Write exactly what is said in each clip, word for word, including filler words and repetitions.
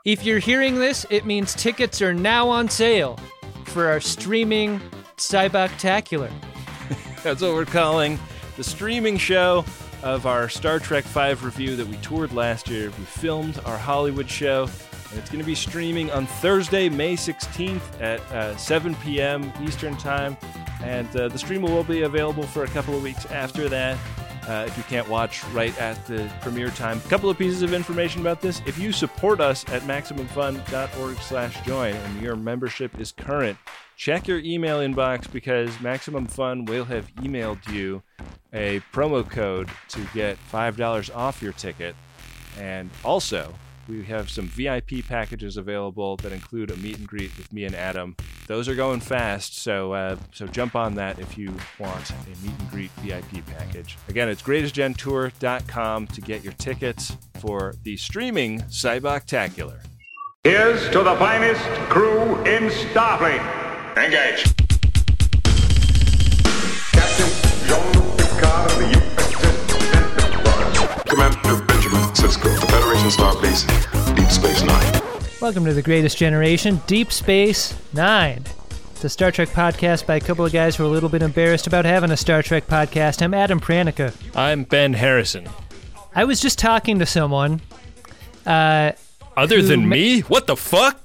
If you're hearing this, it means tickets are now on sale for our streaming Cyboctacular. That's what we're calling the streaming show of our Star Trek five review that we toured last year. We filmed our Hollywood show, and it's going to be streaming on Thursday, May sixteenth at uh, seven p.m. Eastern Time. And uh, the stream will be available for a couple of weeks after that. Uh, if you can't watch right at the premiere time. A couple of pieces of information about this. If you support us at MaximumFun.org slash join and your membership is current, check your email inbox because Maximum Fun will have emailed you a promo code to get five dollars off your ticket. And also, we have some V I P packages available that include a meet and greet with me and Adam. Those are going fast, so uh, so jump on that if you want a meet and greet V I P package. Again, it's greatest gen tour dot com to get your tickets for the streaming Cyboctacular. Here's to the finest crew in Starfleet. Engage. Captain Jean-Luc Picard of the U S S Enterprise. Commander Benjamin Sisko, the Federation Starbase, Deep Space Nine. Welcome to The Greatest Generation, Deep Space Nine. It's a Star Trek podcast by a couple of guys who are a little bit embarrassed about having a Star Trek podcast. I'm Adam Pranica. I'm Ben Harrison. I was just talking to someone. Uh, Other than me- me? What the fuck?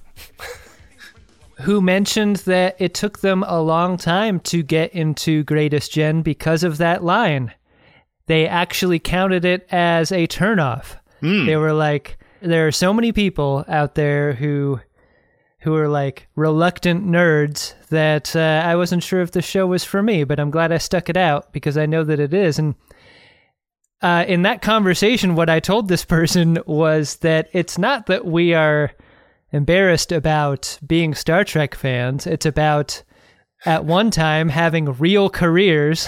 who mentioned that it took them a long time to get into Greatest Gen because of that line. They actually counted it as a turnoff. Mm. They were like, there are so many people out there who who are like reluctant nerds that uh, I wasn't sure if the show was for me, but I'm glad I stuck it out because I know that it is. And uh, in that conversation, what I told this person was that it's not that we are embarrassed about being Star Trek fans. It's about, at one time, having real careers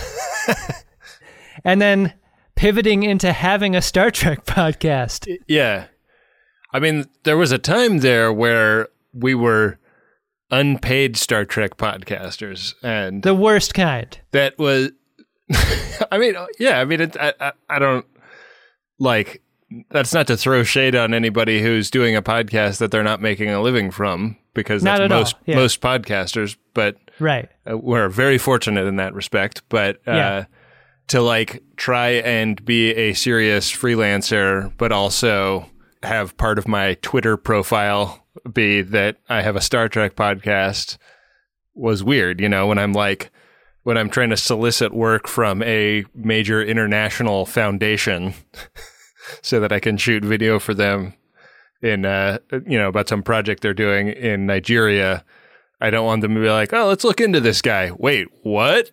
and then pivoting into having a Star Trek podcast. Yeah. I mean, there was a time there where we were unpaid Star Trek podcasters. And the worst kind. That was, I mean, yeah, I mean, it, I, I, I don't, like, that's not to throw shade on anybody who's doing a podcast that they're not making a living from, because that's most yeah. most podcasters, but right. uh, we're very fortunate in that respect. But uh, yeah. to like try and be a serious freelancer, but also have part of my Twitter profile be that I have a Star Trek podcast was weird, you know, when I'm like, when I'm trying to solicit work from a major international foundation so that I can shoot video for them in, uh, you know, about some project they're doing in Nigeria. I don't want them to be like, oh, let's look into this guy. Wait, what?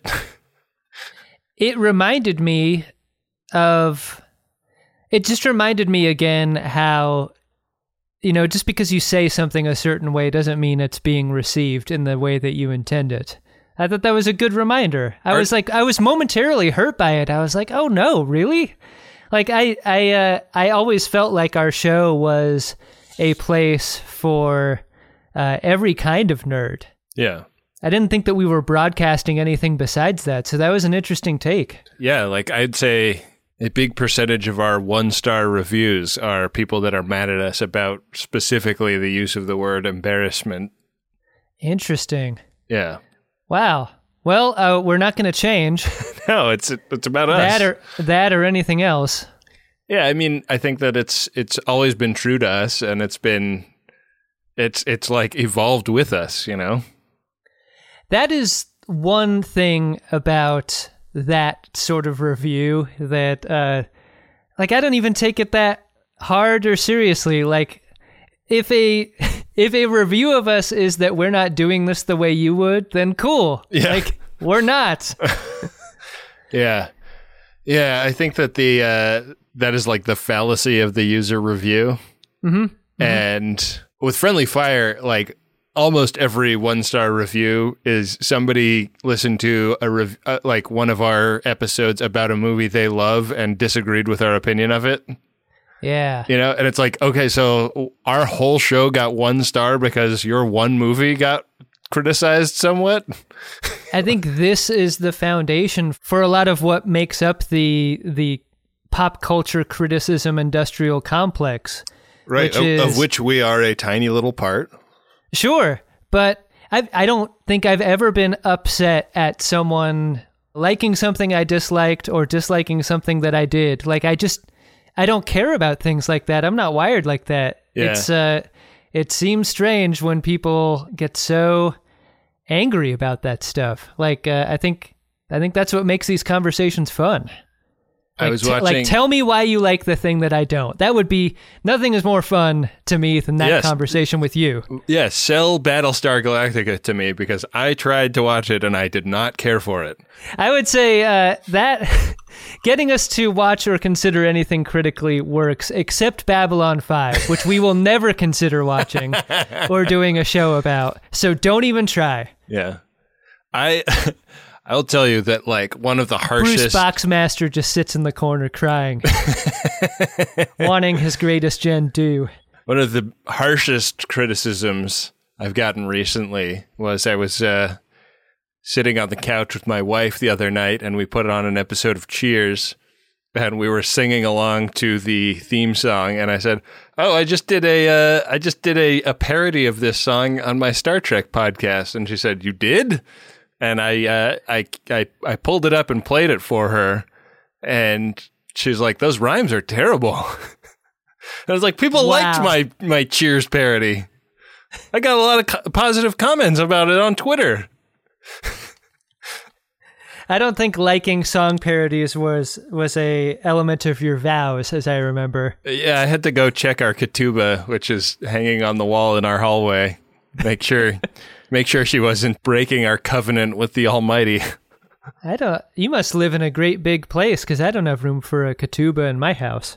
It reminded me of, it just reminded me again how, you know, just because you say something a certain way doesn't mean it's being received in the way that you intend it. I thought that was a good reminder. I Are, was like, I was momentarily hurt by it. I was like, oh no, really? Like I, I, uh, I always felt like our show was a place for uh, every kind of nerd. Yeah. I didn't think that we were broadcasting anything besides that. So that was an interesting take. Yeah. Like I'd say a big percentage of our one-star reviews are people that are mad at us about specifically the use of the word embarrassment. Interesting. Yeah. Wow. Well, uh, we're not going to change. No, it's it's about us. That or that or anything else. Yeah, I mean, I think that it's it's always been true to us, and it's been it's it's like evolved with us, you know. That is one thing about that sort of review that, uh, like, I don't even take it that hard or seriously. Like, if a if a review of us is that we're not doing this the way you would, then cool. Yeah. Like, we're not. Yeah. Yeah, I think that the uh, that is like the fallacy of the user review. Mm-hmm. Mm-hmm. And with Friendly Fire, like almost every one-star review is somebody listened to a rev- uh, like one of our episodes about a movie they love and disagreed with our opinion of it. Yeah. You know, and it's like, okay, so our whole show got one star because your one movie got criticized somewhat. I think this is the foundation for a lot of what makes up the the pop culture criticism industrial complex. Right, which of, is, of which we are a tiny little part. Sure, but I I don't think I've ever been upset at someone liking something I disliked or disliking something that I did. Like, I just, I don't care about things like that. I'm not wired like that. Yeah. It's, uh, it seems strange when people get so angry about that stuff. Like, uh, I think, I think that's what makes these conversations fun. Like, I was t- watching. like, tell me why you like the thing that I don't. That would be, nothing is more fun to me than that Yes. conversation with you. Yeah, sell Battlestar Galactica to me because I tried to watch it and I did not care for it. I would say uh, that getting us to watch or consider anything critically works, except Babylon five, which we will never consider watching or doing a show about. So don't even try. Yeah. I I'll tell you that, like, one of the harshest... Bruce Boxmaster just sits in the corner crying, wanting his greatest gen due. One of the harshest criticisms I've gotten recently was I was uh, sitting on the couch with my wife the other night, and we put on an episode of Cheers, and we were singing along to the theme song, and I said, "Oh, I just did a, uh, I just did a, a parody of this song on my Star Trek podcast." And she said, "You did?" And I, uh, I, I, I pulled it up and played it for her, and she's like, "Those rhymes are terrible." I was like, "People Wow. liked my my Cheers parody. I got a lot of co- positive comments about it on Twitter." I don't think liking song parodies was was a element of your vows, as I remember. Yeah, I had to go check our ketubah, which is hanging on the wall in our hallway. Make sure, make sure she wasn't breaking our covenant with the Almighty. I don't. You must live in a great big place, because I don't have room for a ketubah in my house.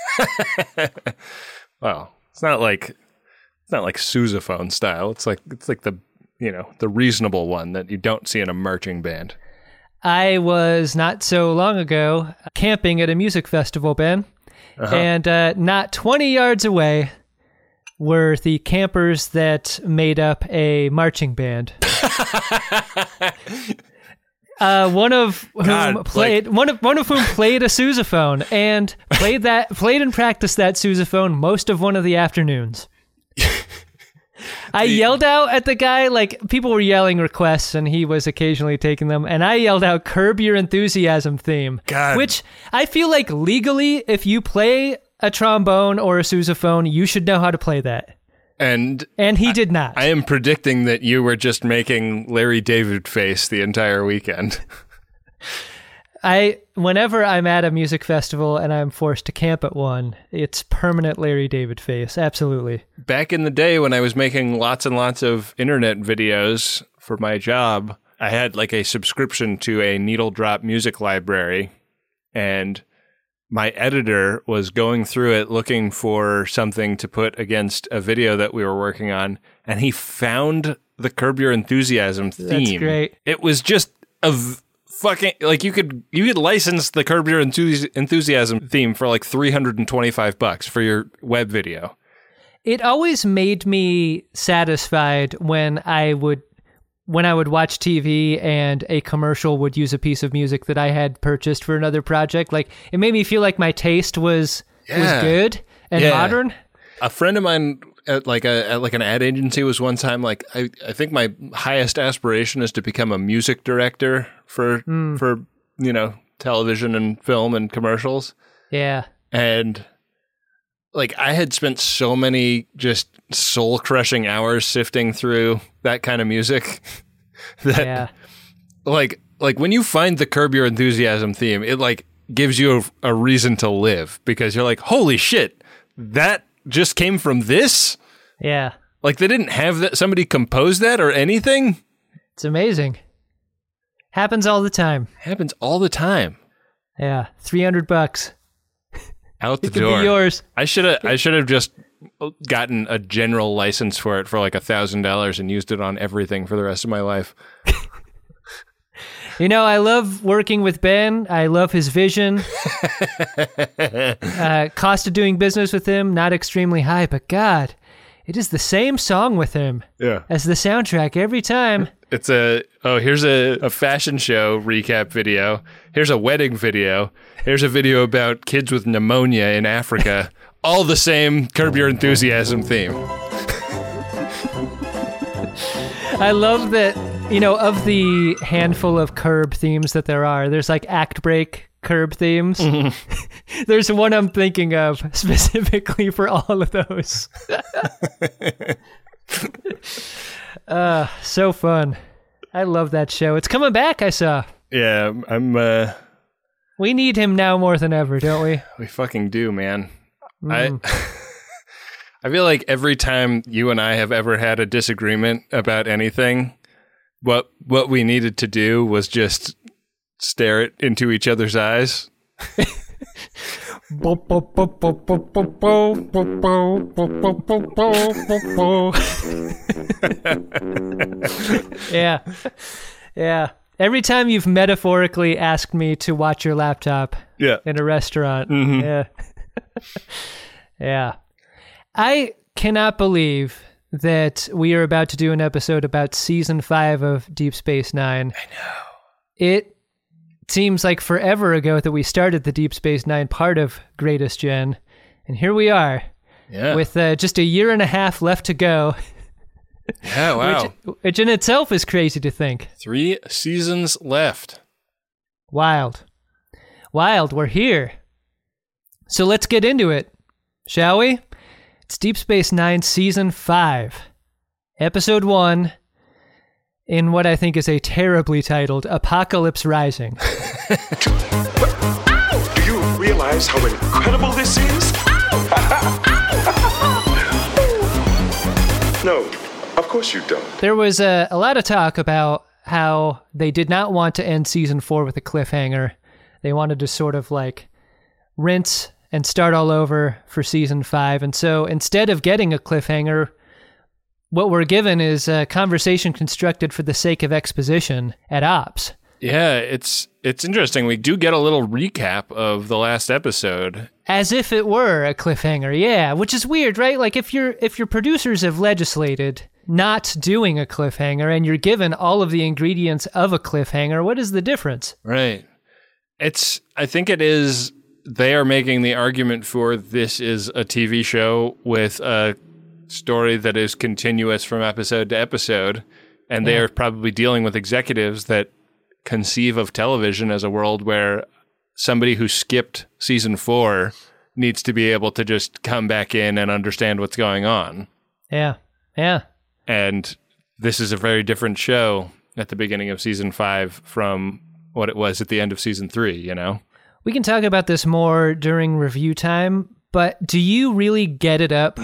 Well, it's not like it's not like sousaphone style. It's like it's like the you know the reasonable one that you don't see in a marching band. I was not so long ago camping at a music festival, Ben, Uh-huh. and uh, not twenty yards away were the campers that made up a marching band. Uh, one of whom God, played like- one of one of whom played a sousaphone and played that played and practiced that sousaphone most of one of the afternoons. I yelled out at the guy, like, people were yelling requests and he was occasionally taking them, and I yelled out "Curb Your Enthusiasm" theme. God. Which I feel like legally, if you play a trombone or a sousaphone, you should know how to play that. And And he did not. I am predicting that you were just making Larry David face the entire weekend. I whenever I'm at a music festival and I'm forced to camp at one, it's permanent Larry David face. Absolutely. Back in the day when I was making lots and lots of internet videos for my job, I had like a subscription to a needle drop music library, and my editor was going through it looking for something to put against a video that we were working on, and he found the Curb Your Enthusiasm theme. That's great. It was just a v- fucking like you could you could license the Curb Your Enthusi- Enthusiasm theme for like three hundred twenty-five bucks for your web video. It always made me satisfied when I would when I would watch T V and a commercial would use a piece of music that I had purchased for another project. Like, it made me feel like my taste was was Yeah. good and Yeah. modern. A friend of mine at like a at like an ad agency was one time like I, I think my highest aspiration is to become a music director for for you know television and film and commercials. Yeah. And like I had spent so many just soul crushing hours sifting through that kind of music that Yeah. like like when you find the Curb Your Enthusiasm theme, it like gives you a, a reason to live, because you're like, holy shit, that just came from this? Yeah. Like they didn't have that, somebody compose that or anything? It's amazing. Happens all the time. Happens all the time. Yeah. three hundred bucks. Out the It could door. be yours. I should have I should have just gotten a general license for it for like a thousand dollars and used it on everything for the rest of my life. You know, I love working with Ben. I love his vision. uh, cost of doing business with him, not extremely high, but God, it is the same song with him Yeah. as the soundtrack every time. It's a, oh, here's a, a fashion show recap video. Here's a wedding video. Here's a video about kids with pneumonia in Africa. all the same Curb Your Enthusiasm theme. I love that, you know, of the handful of Curb themes that there are, there's like act break Curb themes. Mm-hmm. There's one I'm thinking of specifically for all of those. uh, so fun. I love that show. It's coming back, I saw. Yeah, I'm, uh... We need him now more than ever, don't we? We fucking do, man. Mm. I I feel like every time you and I have ever had a disagreement about anything, what what we needed to do was just stare it into each other's eyes. Yeah. Yeah. Every time you've metaphorically asked me to watch your laptop yeah. in a restaurant. Mm-hmm. Yeah. Yeah. I cannot believe that we are about to do an episode about season five of Deep Space Nine. I know. It seems like forever ago that we started the Deep Space Nine part of Greatest Gen. And here we are. Yeah. With uh, just a year and a half left to go. Yeah, wow. Which, which in itself is crazy to think. Three seasons left. Wild. Wild, we're here. So let's get into it, shall we? It's Deep Space Nine Season five, Episode one, in what I think is a terribly titled Apocalypse Rising. Do you realize how incredible this is? No, of course you don't. There was a, a lot of talk about how they did not want to end Season four with a cliffhanger. They wanted to sort of like rinse and start all over for Season five. And so instead of getting a cliffhanger, what we're given is a conversation constructed for the sake of exposition at Ops. Yeah, it's it's interesting. We do get a little recap of the last episode. As if it were a cliffhanger, yeah, which is weird, right? Like if your if your producers have legislated not doing a cliffhanger and you're given all of the ingredients of a cliffhanger, what is the difference? Right. It's I think it is they are making the argument for this is a T V show with a story that is continuous from episode to episode, and they Yeah. are probably dealing with executives that conceive of television as a world where somebody who skipped season four needs to be able to just come back in and understand what's going on. Yeah, yeah. And this is a very different show at the beginning of season five from what it was at the end of season three, you know? We can talk about this more during review time, but do you really get it up for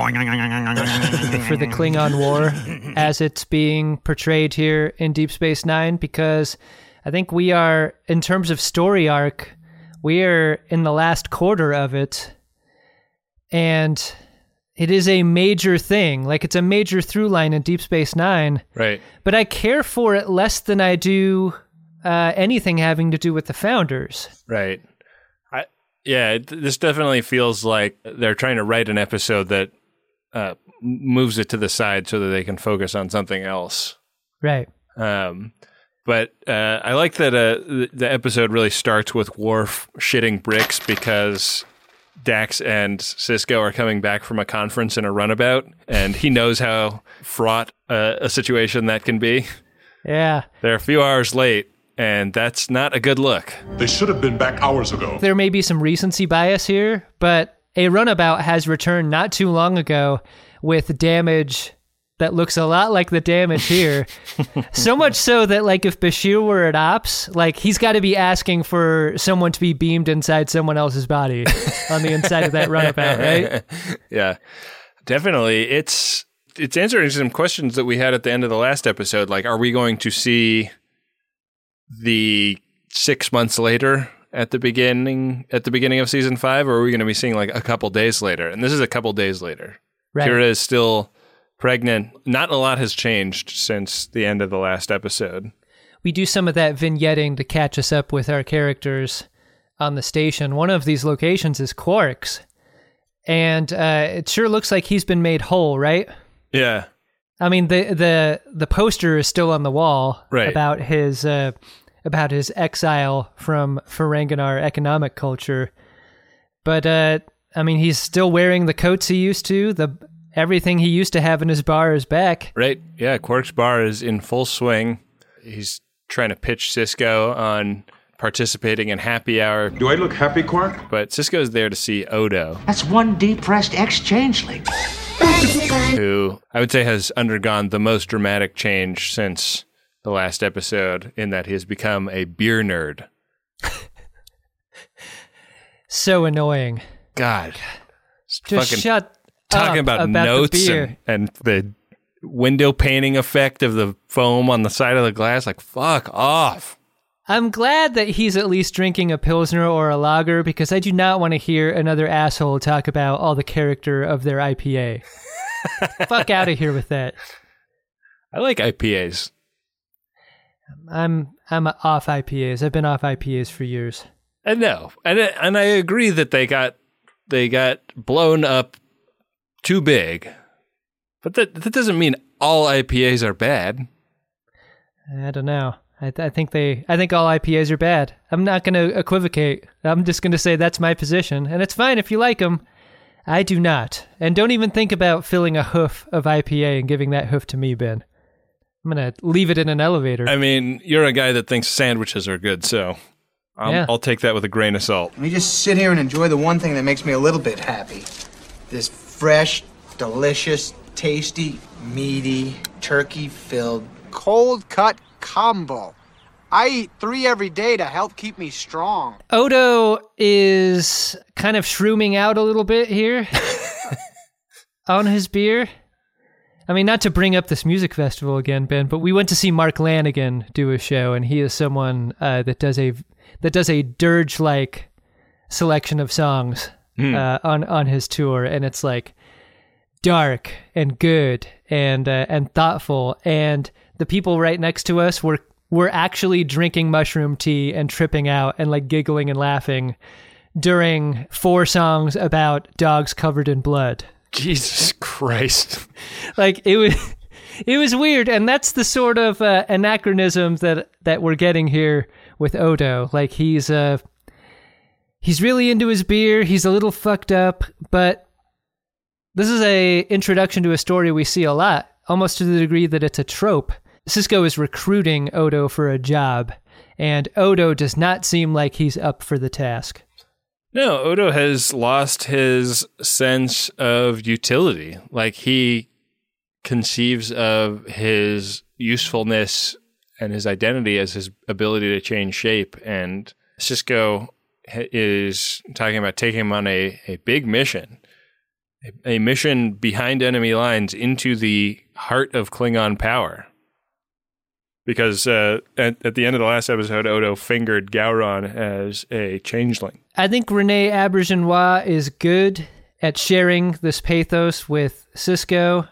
the Klingon War as it's being portrayed here in Deep Space Nine? Because I think we are, in terms of story arc, we are in the last quarter of it, and it is a major thing. Like, it's a major through line in Deep Space Nine. Right. But I care for it less than I do uh, anything having to do with the Founders. Right. I yeah, it, this definitely feels like they're trying to write an episode that uh, moves it to the side so that they can focus on something else. Right. Um, but uh, I like that uh, the, the episode really starts with Worf shitting bricks because Dax and Sisko are coming back from a conference in a runabout, and he knows how fraught uh, a situation that can be. Yeah. They're a few hours late, and that's not a good look. They should have been back hours ago. There may be some recency bias here, but a runabout has returned not too long ago with damage that looks a lot like the damage here. So much so that, like, if Bashir were at Ops, like, he's got to be asking for someone to be beamed inside someone else's body on the inside of that runabout, right? Yeah, definitely. It's it's answering some questions that we had at the end of the last episode. Like, are we going to see the six months later at the beginning at the beginning of season five, or are we going to be seeing like a couple days later? And this is a couple days later. Right. Kira is still pregnant. Not a lot has changed since the end of the last episode. We do some of that vignetting to catch us up with our characters on the station. One of these locations is Quark's, and uh, it sure looks like he's been made whole, right? Yeah. I mean, the the the poster is still on the wall Right. about his uh, about his exile from Ferenginar economic culture, but uh, I mean, he's still wearing the coats he used to. The everything he used to have in his bar is back. Right. Yeah, Quark's bar is in full swing. He's trying to pitch Sisko on participating in happy hour. Do I look happy, Quark? But Sisko's there to see Odo. That's one depressed ex-changeling. Who I would say has undergone the most dramatic change since the last episode, in that he has become a beer nerd. So annoying. God. Just fucking shut talking up about, about notes the beer. and, and the window painting effect of the foam on the side of the glass. Like, fuck off. I'm glad that he's at least drinking a Pilsner or a lager, because I do not want to hear another asshole talk about all the character of their I P A. Fuck out of here with that. I like I P As. I'm I'm off I P As. I've been off I P As for years. I know, and and I agree that they got they got blown up too big, but that that doesn't mean all I P As are bad. I don't know. I, th- I think they. I think all I P As are bad. I'm not going to equivocate. I'm just going to say that's my position, and it's fine if you like them. I do not, and don't even think about filling a hoof of I P A and giving that hoof to me, Ben. I'm going to leave it in an elevator. I mean, you're a guy that thinks sandwiches are good, so I'll, Yeah. I'll take that with a grain of salt. Let me just sit here and enjoy the one thing that makes me a little bit happy. This fresh, delicious, tasty, meaty, turkey-filled, cold-cut combo. I eat three every day to help keep me strong. Odo is kind of shrooming out a little bit here on his beer. I mean, not to bring up this music festival again, Ben, but we went to see Mark Lanigan do a show, and he is someone uh, that does a that does a dirge-like selection of songs Hmm. uh, on on his tour, and it's like dark and good and uh, and thoughtful. And the people right next to us were were actually drinking mushroom tea and tripping out and like giggling and laughing during four songs about dogs covered in blood. Jesus Christ. Like it was, it was weird, and that's the sort of uh, anachronism that that we're getting here with Odo. Like he's uh, he's really into his beer. He's a little fucked up, but this is a introduction to a story we see a lot, almost to the degree that it's a trope. Sisko is recruiting Odo for a job, and Odo does not seem like he's up for the task. No, Odo has lost his sense of utility. Like, he conceives of his usefulness and his identity as his ability to change shape. And Sisko is talking about taking him on a, a big mission, a, a mission behind enemy lines into the heart of Klingon power. Because uh, at, at the end of the last episode, Odo fingered Gowron as a changeling. I think Rene Auberjonois is good at sharing this pathos with Sisko,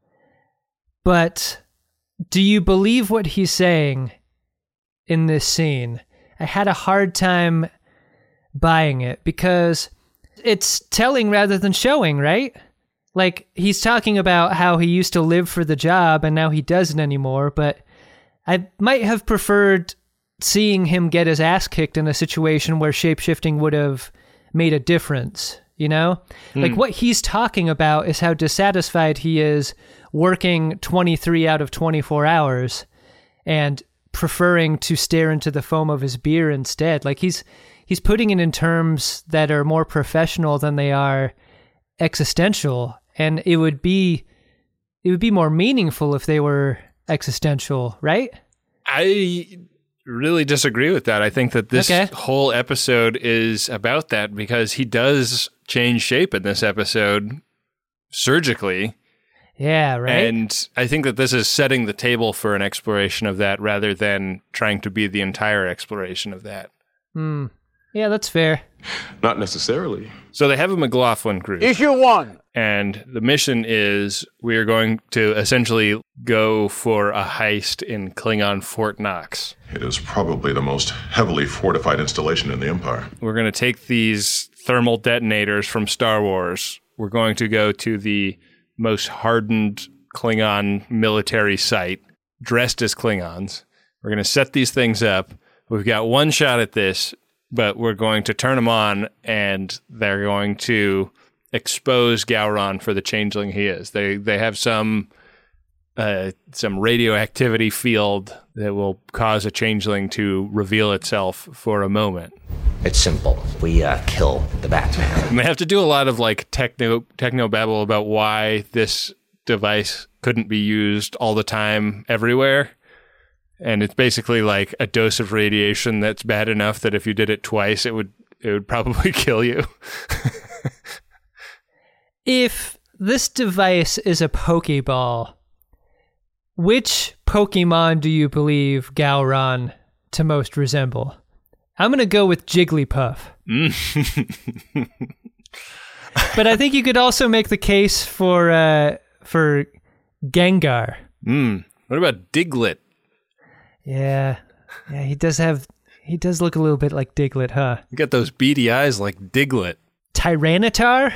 but do you believe what he's saying in this scene? I had a hard time buying it because it's telling rather than showing, right? Like, he's talking about how he used to live for the job and now he doesn't anymore, but I might have preferred seeing him get his ass kicked in a situation where shapeshifting would have made a difference, you know? Mm. Like, what he's talking about is how dissatisfied he is working twenty-three out of twenty-four hours and preferring to stare into the foam of his beer instead. Like, he's he's putting it in terms that are more professional than they are existential, and it would be it would be more meaningful if they were existential, right? I really disagree with that. I think that this okay. whole episode is about that, because he does change shape in this episode surgically. Yeah, right. And I think that this is setting the table for an exploration of that rather than trying to be the entire exploration of that. Hmm. Yeah, that's fair. Not necessarily. So they have a McLaughlin cruise. Issue one. And the mission is we are going to essentially go for a heist in Klingon Fort Knox. It is probably the most heavily fortified installation in the Empire. We're going to take these thermal detonators from Star Wars. We're going to go to the most hardened Klingon military site, dressed as Klingons. We're going to set these things up. We've got one shot at this. but we're going to turn them on, and they're going to expose Gowron for the changeling he is. They they have some uh, some radioactivity field that will cause a changeling to reveal itself for a moment. It's simple. We uh, kill the Batman. And they have to do a lot of like techno techno babble about why this device couldn't be used all the time everywhere. And it's basically like a dose of radiation that's bad enough that if you did it twice, it would it would probably kill you. If this device is a Pokeball, which Pokemon do you believe Gowron to most resemble? I'm going to go with Jigglypuff. Mm. But I think you could also make the case for uh, for Gengar. Mm. What about Diglett? Yeah, yeah, he does have, he does look a little bit like Diglett, huh? You got those beady eyes like Diglett. Tyranitar?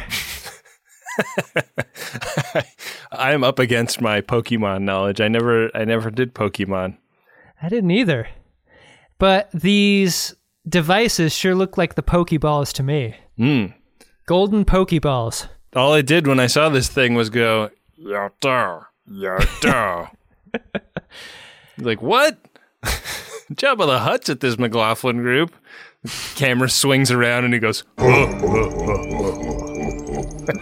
I am up against my Pokemon knowledge. I never, I never did Pokemon. I didn't either. But these devices sure look like the Pokeballs to me. Mm. Golden Pokeballs. All I did when I saw this thing was go, yatta, yatta. Like, what? Jabba the Hutt's at this McLaughlin group. The camera swings around and he goes, oh, oh,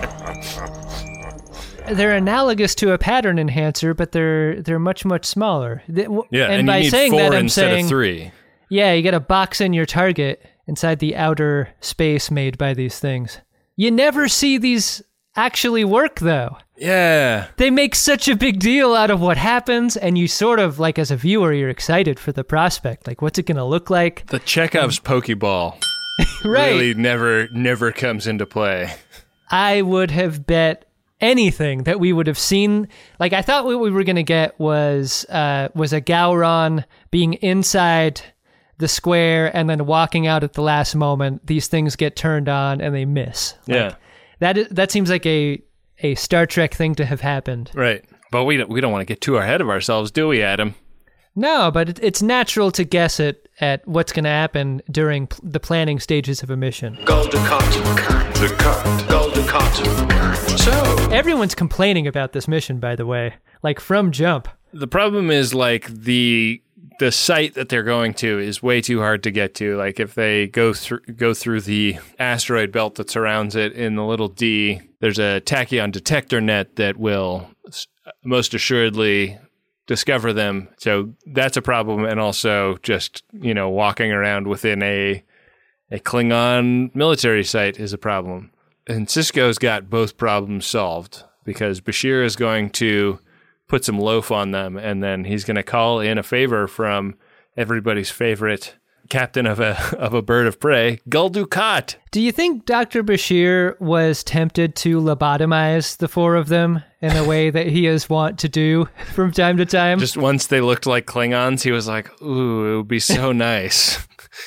oh. They're analogous to a pattern enhancer, but they're they're much, much smaller. They, Yeah, and, and by you need saying four that, I'm instead saying, of three. yeah, you got to box in your target inside the outer space made by these things. You never see these actually work, though. Yeah. They make such a big deal out of what happens, and you sort of, like, as a viewer, you're excited for the prospect. Like, what's it going to look like? The Chekhov's Pokeball Right. really never, never comes into play. I would have bet anything that we would have seen. Like, I thought what we were going to get was uh, was a Gowron being inside the square and then walking out at the last moment. These things get turned on and they miss. Like, Yeah. That is, that seems like a, a Star Trek thing to have happened. Right. But we don't, we don't want to get too ahead of ourselves, do we, Adam? No, but it, it's natural to guess it at what's going to happen during pl- the planning stages of a mission. Golden cotton. The cut. Golden cotton. So, Everyone's complaining about this mission, by the way, like from jump. The problem is like the the site that they're going to is way too hard to get to. Like if they go through go through the asteroid belt that surrounds it in the little D, there's a tachyon detector net that will most assuredly discover them. So that's a problem. And also just, you know, walking around within a a Klingon military site is a problem. And Cisco's got both problems solved because Bashir is going to put some loaf on them, and then he's going to call in a favor from everybody's favorite captain of a of a bird of prey, Gul Dukat. Do you think Doctor Bashir was tempted to lobotomize the four of them in a way that he is wont to do from time to time? Just once they looked like Klingons, he was like, ooh, it would be so nice.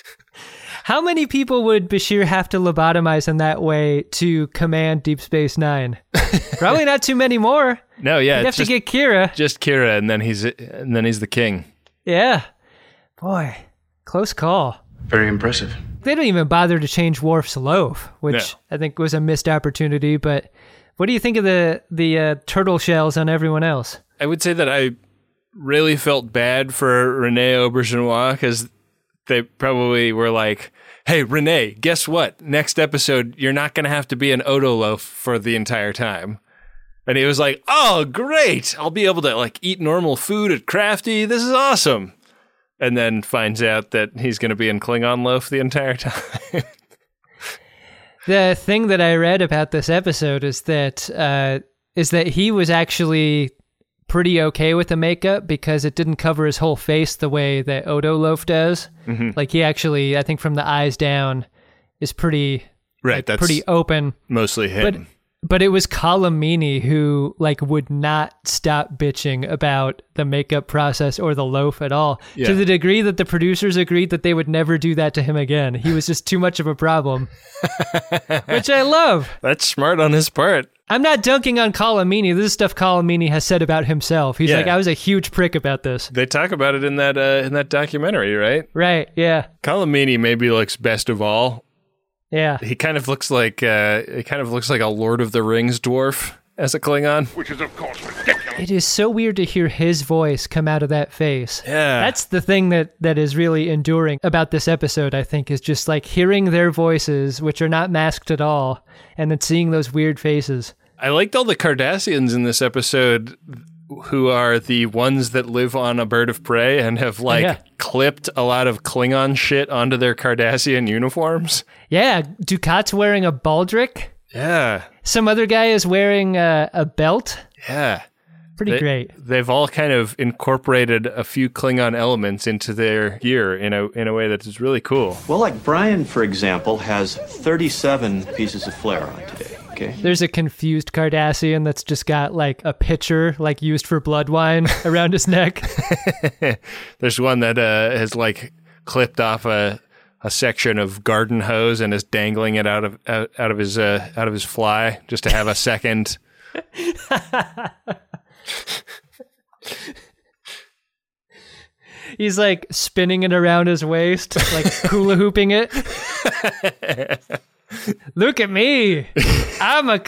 How many people would Bashir have to lobotomize in that way to command Deep Space Nine? Probably not too many more. No, yeah. You'd have just, to get Kira. Just Kira, and then he's and then he's the king. Yeah. Boy, close call. very impressive. They don't even bother to change Worf's loaf, which No. I think was a missed opportunity. But what do you think of the, the uh, turtle shells on everyone else? I would say that I really felt bad for Rene Aubergenois because they probably were like, hey, Rene, guess what? Next episode, you're not going to have to be an Odo loaf for the entire time. And he was like, oh, great. I'll be able to like eat normal food at Crafty. This is awesome. And then finds out that he's going to be in Klingon loaf the entire time. The thing that I read about this episode is that uh, is that he was actually pretty okay with the makeup because it didn't cover his whole face the way that Odo Loaf does. Mm-hmm. Like he actually, I think from the eyes down, is pretty Right, like, that's pretty open. Mostly him. But But it was Colm Meaney who like would not stop bitching about the makeup process or the loaf at all, Yeah. to the degree that the producers agreed that they would never do that to him again. He was just too much of a problem, which I love. That's smart on his part. I'm not dunking on Colm Meaney. This is stuff Colm Meaney has said about himself. He's Yeah. like, I was a huge prick about this. They talk about it in that uh, in that documentary, right? Right, yeah, Colm Meaney maybe looks best of all. yeah. He kind of looks like uh, he kind of looks like a Lord of the Rings dwarf as a Klingon. Which is, of course, ridiculous. It is so weird to hear his voice come out of that face. Yeah. That's the thing that, that is really enduring about this episode, I think, is just like hearing their voices, which are not masked at all, and then seeing those weird faces. I liked all the Cardassians in this episode who are the ones that live on a bird of prey and have like Yeah. clipped a lot of Klingon shit onto their Cardassian uniforms. Yeah, Ducat's wearing a baldric. Yeah. Some other guy is wearing a, a belt. Yeah. Pretty They- great. They've all kind of incorporated a few Klingon elements into their gear in a in a way that is really cool. Well, like Brian, for example, has thirty-seven pieces of flair on today, okay? There's a confused Cardassian that's just got like a pitcher like used for blood wine around his neck. There's one that uh, has like clipped off a a section of garden hose and is dangling it out of out, out of his uh, out of his fly just to have a second. He's like spinning it around his waist, like hula hooping it. Look at me. I'm a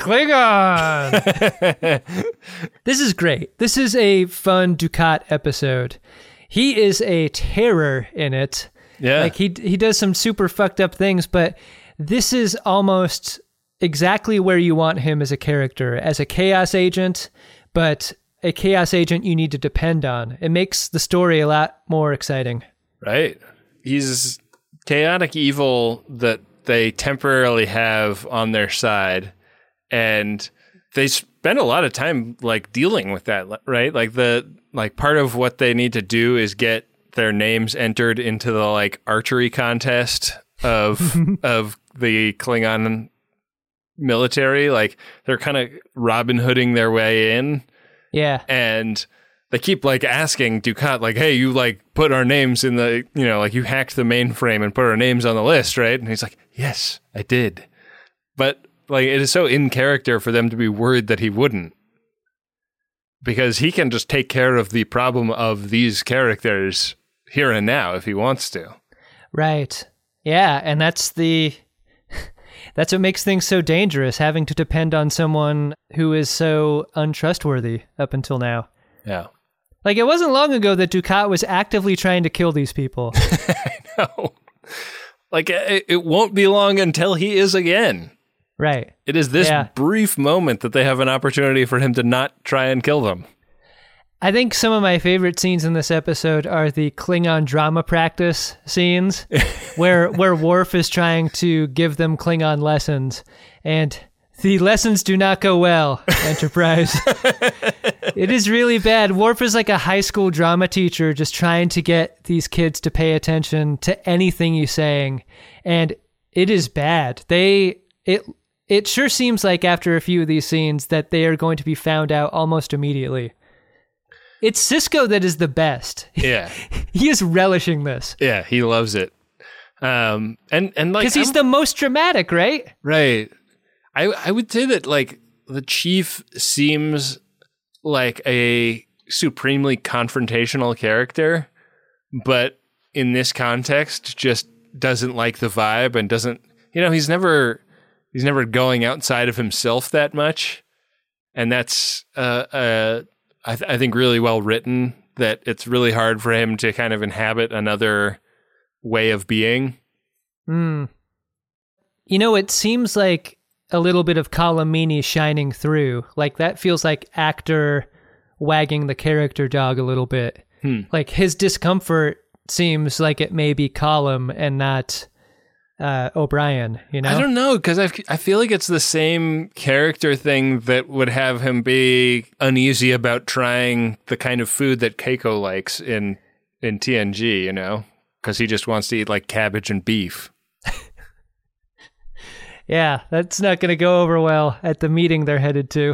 Klingon. This is great. This is a fun Ducat episode. He is a terror in it. Yeah. Like he he does some super fucked up things, but this is almost exactly where you want him as a character, as a chaos agent, but a chaos agent you need to depend on. It makes the story a lot more exciting. Right. He's chaotic evil that they temporarily have on their side, and they spend a lot of time like dealing with that, right? Like the like part of what they need to do is get their names entered into the like archery contest of of the Klingon military. Like they're kind of Robin Hooding their way in. Yeah. And they keep like asking Ducat, like, hey, you like put our names in the, you know, like you hacked the mainframe and put our names on the list, right? And he's like, yes, I did. But like, it is so in character for them to be worried that he wouldn't. Because he can just take care of the problem of these characters here and now if he wants to. Right. Yeah. And that's the, that's what makes things so dangerous, having to depend on someone who is so untrustworthy up until now. Yeah. Like, it wasn't long ago that Ducat was actively trying to kill these people. I know. Like, it, it won't be long until he is again. Right. It is this Yeah. brief moment that they have an opportunity for him to not try and kill them. I think some of my favorite scenes in this episode are the Klingon drama practice scenes where where Worf is trying to give them Klingon lessons, and the lessons do not go well, Enterprise. It is really bad. Worf is like a high school drama teacher just trying to get these kids to pay attention to anything he's saying, and it is bad. They it it sure seems like after a few of these scenes that they are going to be found out almost immediately. It's Sisko that is the best. Yeah. He is relishing this. Yeah, he loves it. Um, and, and like, Because he's I'm- the most dramatic, right? right. I, I would say that like the chief seems like a supremely confrontational character, but in this context just doesn't like the vibe and doesn't, you know, he's never, he's never going outside of himself that much. And that's, uh, uh, I, th- I think really well written, that it's really hard for him to kind of inhabit another way of being. Hmm. You know, it seems like a little bit of Colm Meaney shining through. Like, that feels like actor wagging the character dog a little bit. Hmm. Like, his discomfort seems like it may be Colm and not uh, O'Brien, you know? I don't know, because I, I feel like it's the same character thing that would have him be uneasy about trying the kind of food that Keiko likes in, in T N G, you know? Because he just wants to eat like cabbage and beef. Yeah, that's not going to go over well at the meeting they're headed to.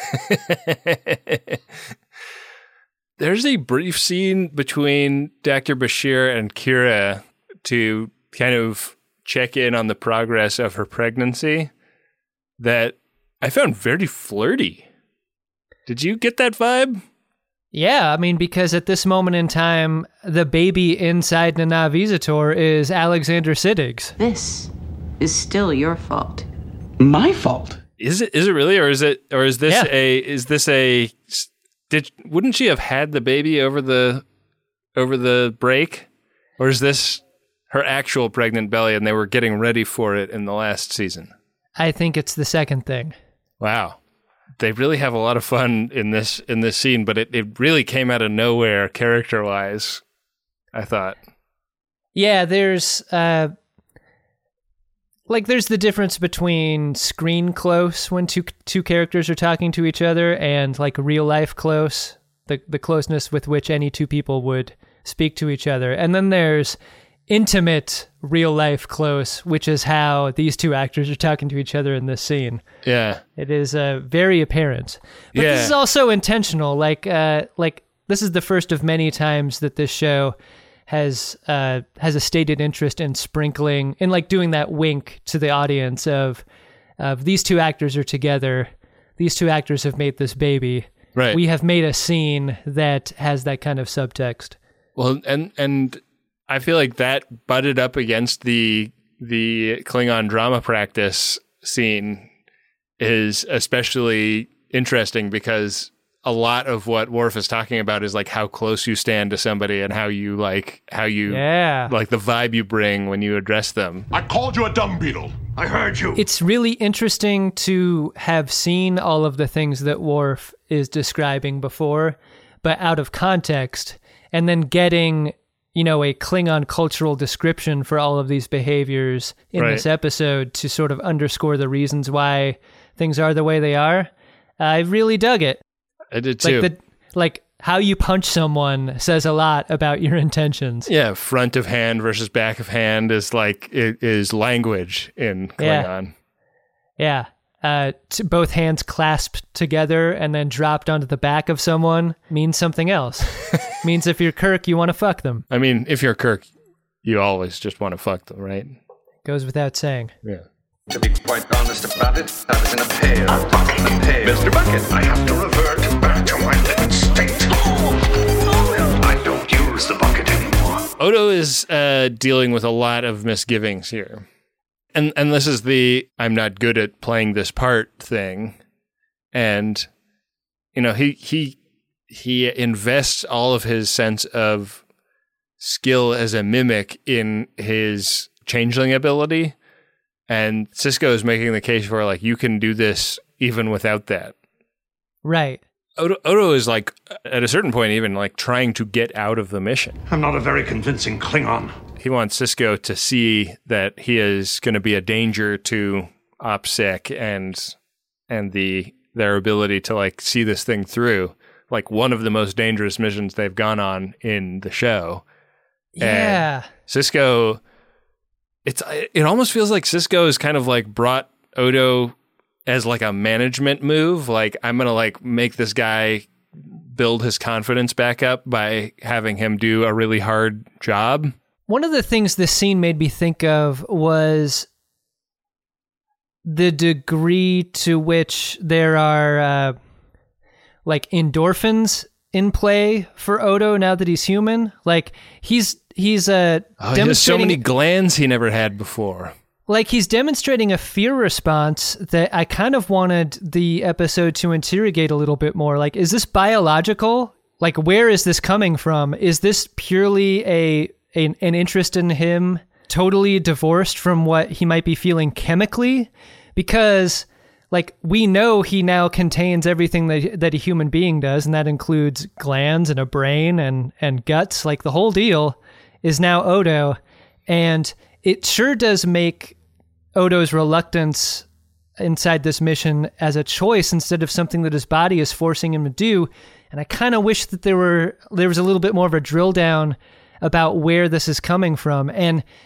There's a brief scene between Doctor Bashir and Kira to kind of check in on the progress of her pregnancy that I found very flirty. Did you get that vibe? Yeah, I mean, because at this moment in time, the baby inside Nana Visitor is Alexander Siddig's. This is still your fault. My fault? Is it? Is it really, or is it? Or is this Yeah. a? Is this a? Did wouldn't she have had the baby over the over the break, or is this her actual pregnant belly, and they were getting ready for it in the last season? I think it's the second thing. Wow, they really have a lot of fun in this in this scene, but it, it really came out of nowhere character wise. I thought. Yeah, there's uh, like there's the difference between screen close when two two characters are talking to each other and like real life close, the the closeness with which any two people would speak to each other. And then there's intimate real life close, which is how these two actors are talking to each other in this scene. Yeah. It is uh, very apparent. But Yeah. this is also intentional. Like uh, like this is the first of many times that this show has uh, has a stated interest in sprinkling, in like doing that wink to the audience of, of these two actors are together. These two actors have made this baby. Right. We have made a scene that has that kind of subtext. Well, and and I feel like that butted up against the the Klingon drama practice scene is especially interesting because a lot of what Worf is talking about is like how close you stand to somebody and how you like how you Yeah. like the vibe you bring when you address them. I called you a dumb beetle. I heard you. It's really interesting to have seen all of the things that Worf is describing before, but out of context, and then getting, you know, a Klingon cultural description for all of these behaviors in Right. this episode to sort of underscore the reasons why things are the way they are. I really dug it. I did too. Like the like how you punch someone says a lot about your intentions. Yeah, front of hand versus back of hand is like it is language in Klingon. Yeah. Uh, t- both hands clasped together and then dropped onto the back of someone means something else. Means if you're Kirk, you want to fuck them. I mean, if you're Kirk, you always just want to fuck them, right? Goes without saying. Yeah. To be quite honest about it, I was in a pail. A pail. Mister Bucket, I have to revert back to my living state. I don't use the bucket anymore. Odo is uh, dealing with a lot of misgivings here. And and this is the I'm not good at playing this part thing. And you know, he he he invests all of his sense of skill as a mimic in his changeling ability. And Sisko is making the case for like you can do this even without that. Right. Odo, Odo is like at a certain point even like trying to get out of the mission. I'm not a very convincing Klingon. He wants Sisko to see that he is going to be a danger to OPSEC and and the their ability to like see this thing through. Like one of the most dangerous missions they've gone on in the show. Yeah. And Sisko, it's it almost feels like Sisko has kind of like brought Odo as like a management move. Like I'm gonna like make this guy build his confidence back up by having him do a really hard job. One of the things this scene made me think of was the degree to which there are uh, like endorphins in play for Odo now that he's human. Like he's he's uh, Oh, he has so many glands he never had before. Like he's demonstrating a fear response that I kind of wanted the episode to interrogate a little bit more. Like, is this biological? Like, where is this coming from? Is this purely a, a an interest in him totally divorced from what he might be feeling chemically? Because like we know he now contains everything that that a human being does, and that includes glands and a brain and and guts. Like the whole deal is now Odo, and it sure does make Odo's reluctance inside this mission as a choice instead of something that his body is forcing him to do. And I kind of wish that there were there was a little bit more of a drill down about where this is coming from. And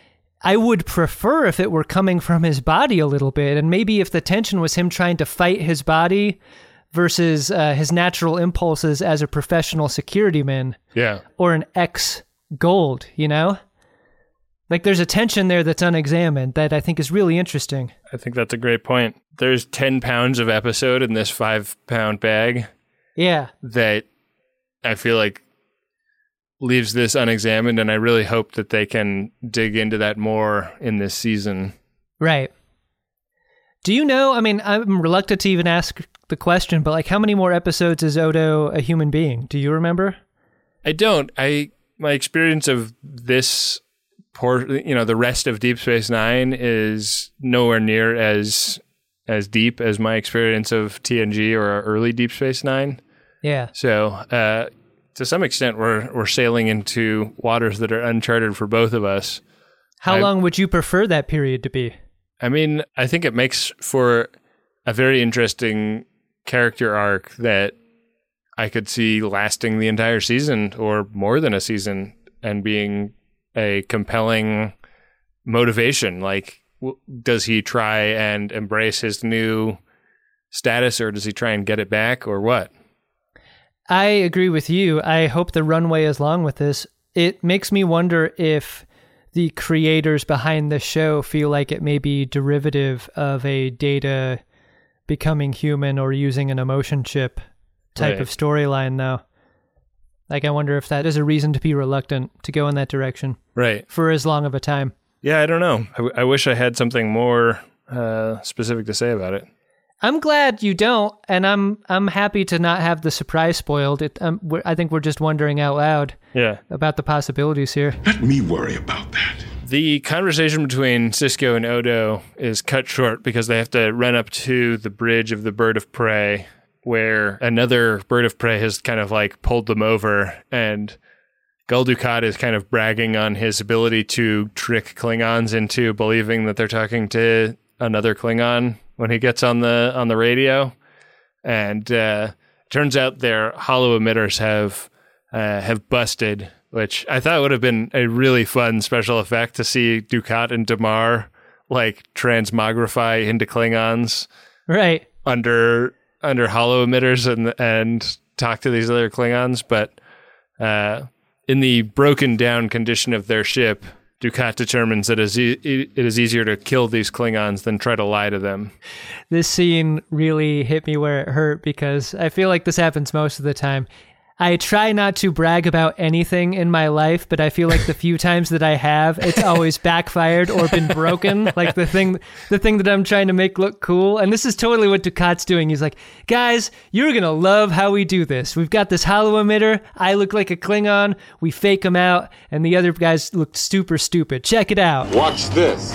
I would prefer if it were coming from his body a little bit, and maybe if the tension was him trying to fight his body versus uh, his natural impulses as a professional security man. Yeah. Or an ex-Gold, you know? Like, there's a tension there that's unexamined that I think is really interesting. I think that's a great point. There's ten pounds of episode in this five-pound bag. Yeah. That I feel like leaves this unexamined, and I really hope that they can dig into that more in this season. Right. Do you know, I mean, I'm reluctant to even ask the question, but like, how many more episodes is Odo a human being? Do you remember? I don't. I my experience of this, por- you know, the rest of Deep Space Nine is nowhere near as as deep as my experience of T N G or early Deep Space Nine. Yeah. So, uh, to some extent, we're we're sailing into waters that are uncharted for both of us. How I, long would you prefer that period to be? I mean, I think it makes for a very interesting character arc that I could see lasting the entire season or more than a season and being a compelling motivation. Like, w- does he try and embrace his new status, or does he try and get it back, or what? I agree with you. I hope the runway is long with this. It makes me wonder if the creators behind the show feel like it may be derivative of a Data becoming human or using an emotion chip type Right. of storyline, though. Like, I wonder if that is a reason to be reluctant to go in that direction. Right. For as long of a time. Yeah, I don't know. I, w- I wish I had something more uh, specific to say about it. I'm glad you don't, and I'm I'm happy to not have the surprise spoiled. It, um, we're, I think we're just wondering out loud Yeah. about the possibilities here. Let me worry about that. The conversation between Sisko and Odo is cut short because they have to run up to the bridge of the Bird of Prey, where another Bird of Prey has kind of like pulled them over, and Gul Dukat is kind of bragging on his ability to trick Klingons into believing that they're talking to another Klingon when he gets on the on the radio. And uh, turns out their hollow emitters have uh, have busted, which I thought would have been a really fun special effect to see Dukat and Damar like transmogrify into Klingons, right? Under under hollow emitters and and talk to these other Klingons. But uh, in the broken down condition of their ship, Dukat determines that it is, e- it is easier to kill these Klingons than try to lie to them. This scene really hit me where it hurt because I feel like this happens most of the time. I try not to brag about anything in my life, but I feel like the few times that I have, it's always backfired or been broken. Like the thing, the thing that I'm trying to make look cool. And this is totally what Dukat's doing. He's like, guys, you're going to love how we do this. We've got this hollow emitter. I look like a Klingon. We fake him out. And the other guys look super stupid. Check it out. Watch this.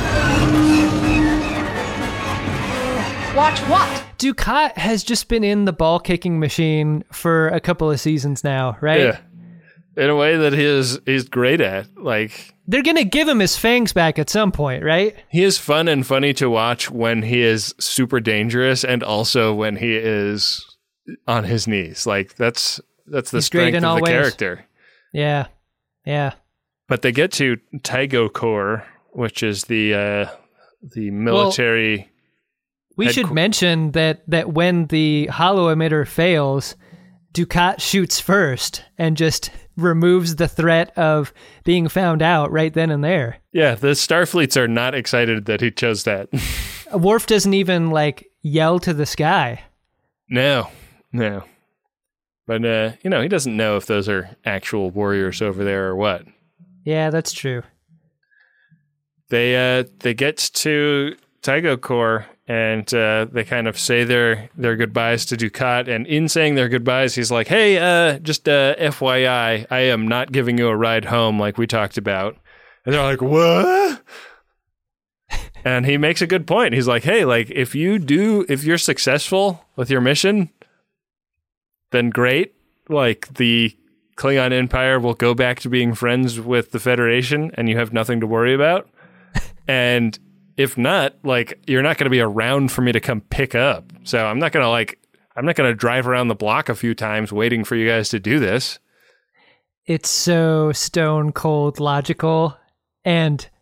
Watch what? Dukat has just been in the ball kicking machine for a couple of seasons now, right? Yeah. In a way that he is he's great at. Like, they're gonna give him his fangs back at some point, right? He is fun and funny to watch when he is super dangerous and also when he is on his knees. Like, that's that's the He's strength of the ways. character. Yeah. Yeah. But they get to Tycho Corps, which is the uh, the military well, We should qu- mention that that when the hollow emitter fails, Dukat shoots first and just removes the threat of being found out right then and there. Yeah, the Starfleets are not excited that he chose that. Worf doesn't even like yell to the sky. No, no. But, uh, you know, he doesn't know if those are actual warriors over there or what. Yeah, that's true. They uh, they get to Tycho Corps, and uh, they kind of say their their goodbyes to Dukat. And in saying their goodbyes, he's like, hey, uh, just uh, F Y I, I am not giving you a ride home like we talked about. And they're like, what? And he makes a good point. He's like, hey, like, if you do, if you're successful with your mission, then great. Like, the Klingon Empire will go back to being friends with the Federation, and you have nothing to worry about. And if not, like, you're not going to be around for me to come pick up. So I'm not going to, like, I'm not going to drive around the block a few times waiting for you guys to do this. It's so stone cold logical and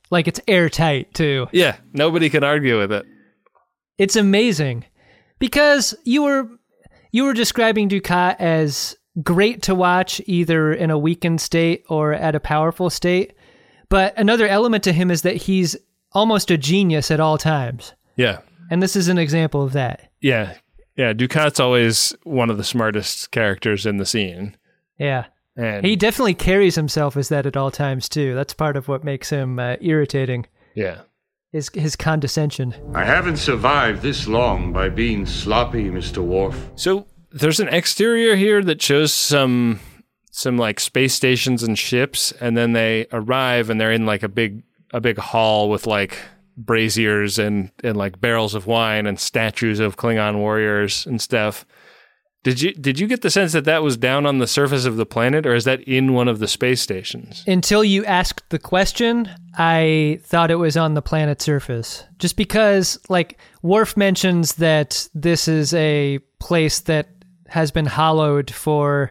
Like, it's airtight, too. Yeah, nobody can argue with it. It's amazing. Because you were you were describing Dukat as great to watch either in a weakened state or at a powerful state. But another element to him is that he's almost a genius at all times. Yeah. And this is an example of that. Yeah. Yeah, Dukat's always one of the smartest characters in the scene. Yeah. And he definitely carries himself as that at all times, too. That's part of what makes him uh, irritating. Yeah. His, his condescension. I haven't survived this long by being sloppy, Mister Worf. So there's an exterior here that shows some some like space stations and ships, and then they arrive and they're in like a big a big hall with like braziers and, and like barrels of wine and statues of Klingon warriors and stuff. Did you did you get the sense that that was down on the surface of the planet, or is that in one of the space stations? Until you asked the question, I thought it was on the planet's surface. Just because, like, Worf mentions that this is a place that has been hollowed for,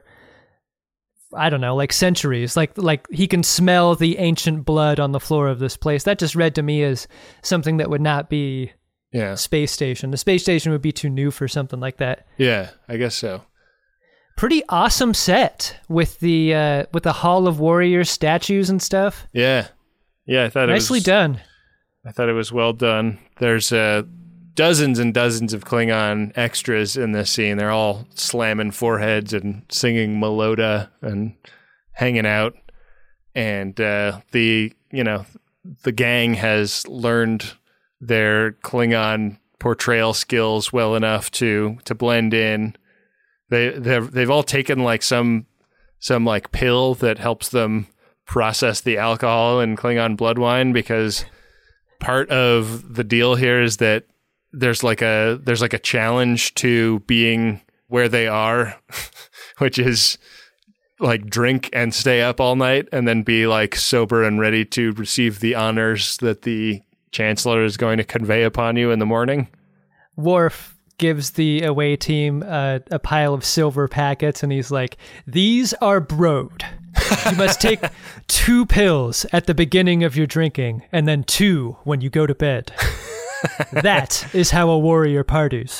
I don't know, like centuries. Like, like he can smell the ancient blood on the floor of this place. That just read to me as something that would not be yeah. space station. The space station would be too new for something like that. Yeah, I guess so. Pretty awesome set with the uh, with the Hall of Warriors statues and stuff. Yeah, yeah, I thought nicely it was, done. I thought it was well done. There's uh, dozens and dozens of Klingon extras in this scene. They're all slamming foreheads and singing Meloda and hanging out. And uh, the you know the gang has learned their Klingon portrayal skills well enough to to blend in. They they've they've all taken like some some like pill that helps them process the alcohol in Klingon blood wine, because part of the deal here is that there's like a there's like a challenge to being where they are, which is like drink and stay up all night and then be like sober and ready to receive the honors that the Chancellor is going to convey upon you in the morning. Worf gives the away team uh, a pile of silver packets, and he's like, "These are brode. You must take two pills at the beginning of your drinking, and then two when you go to bed. That is how a warrior parties."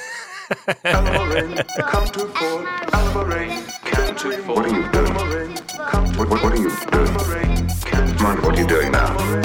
What are you doing? What, what, what are you doing? Come on, what are you doing now?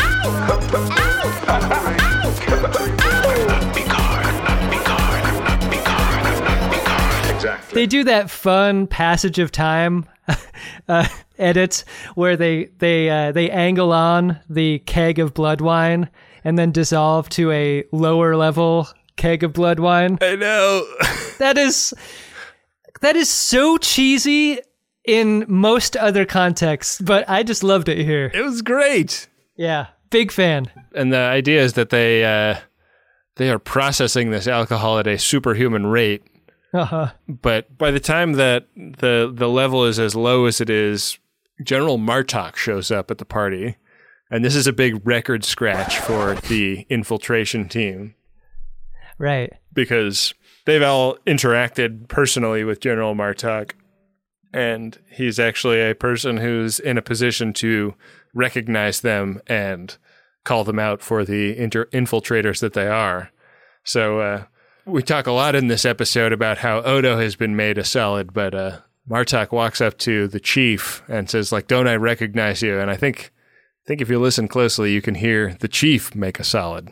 Exactly. They do that fun passage of time uh, edits where they they uh, they angle on the keg of blood wine and then dissolve to a lower level keg of blood wine. I know. That is that is so cheesy in most other contexts, but I just loved it here. It was great. Yeah, big fan. And the idea is that they uh, they are processing this alcohol at a superhuman rate. Uh-huh. But by the time that the the level is as low as it is, General Martok shows up at the party, and this is a big record scratch for the infiltration team. Right. Because they've all interacted personally with General Martok, and he's actually a person who's in a position to recognize them and call them out for the inter- infiltrators that they are. So uh, we talk a lot in this episode about how Odo has been made a solid, but uh, Martok walks up to the chief and says, like, "Don't I recognize you?" And I think, I think if you listen closely, you can hear the chief make a solid.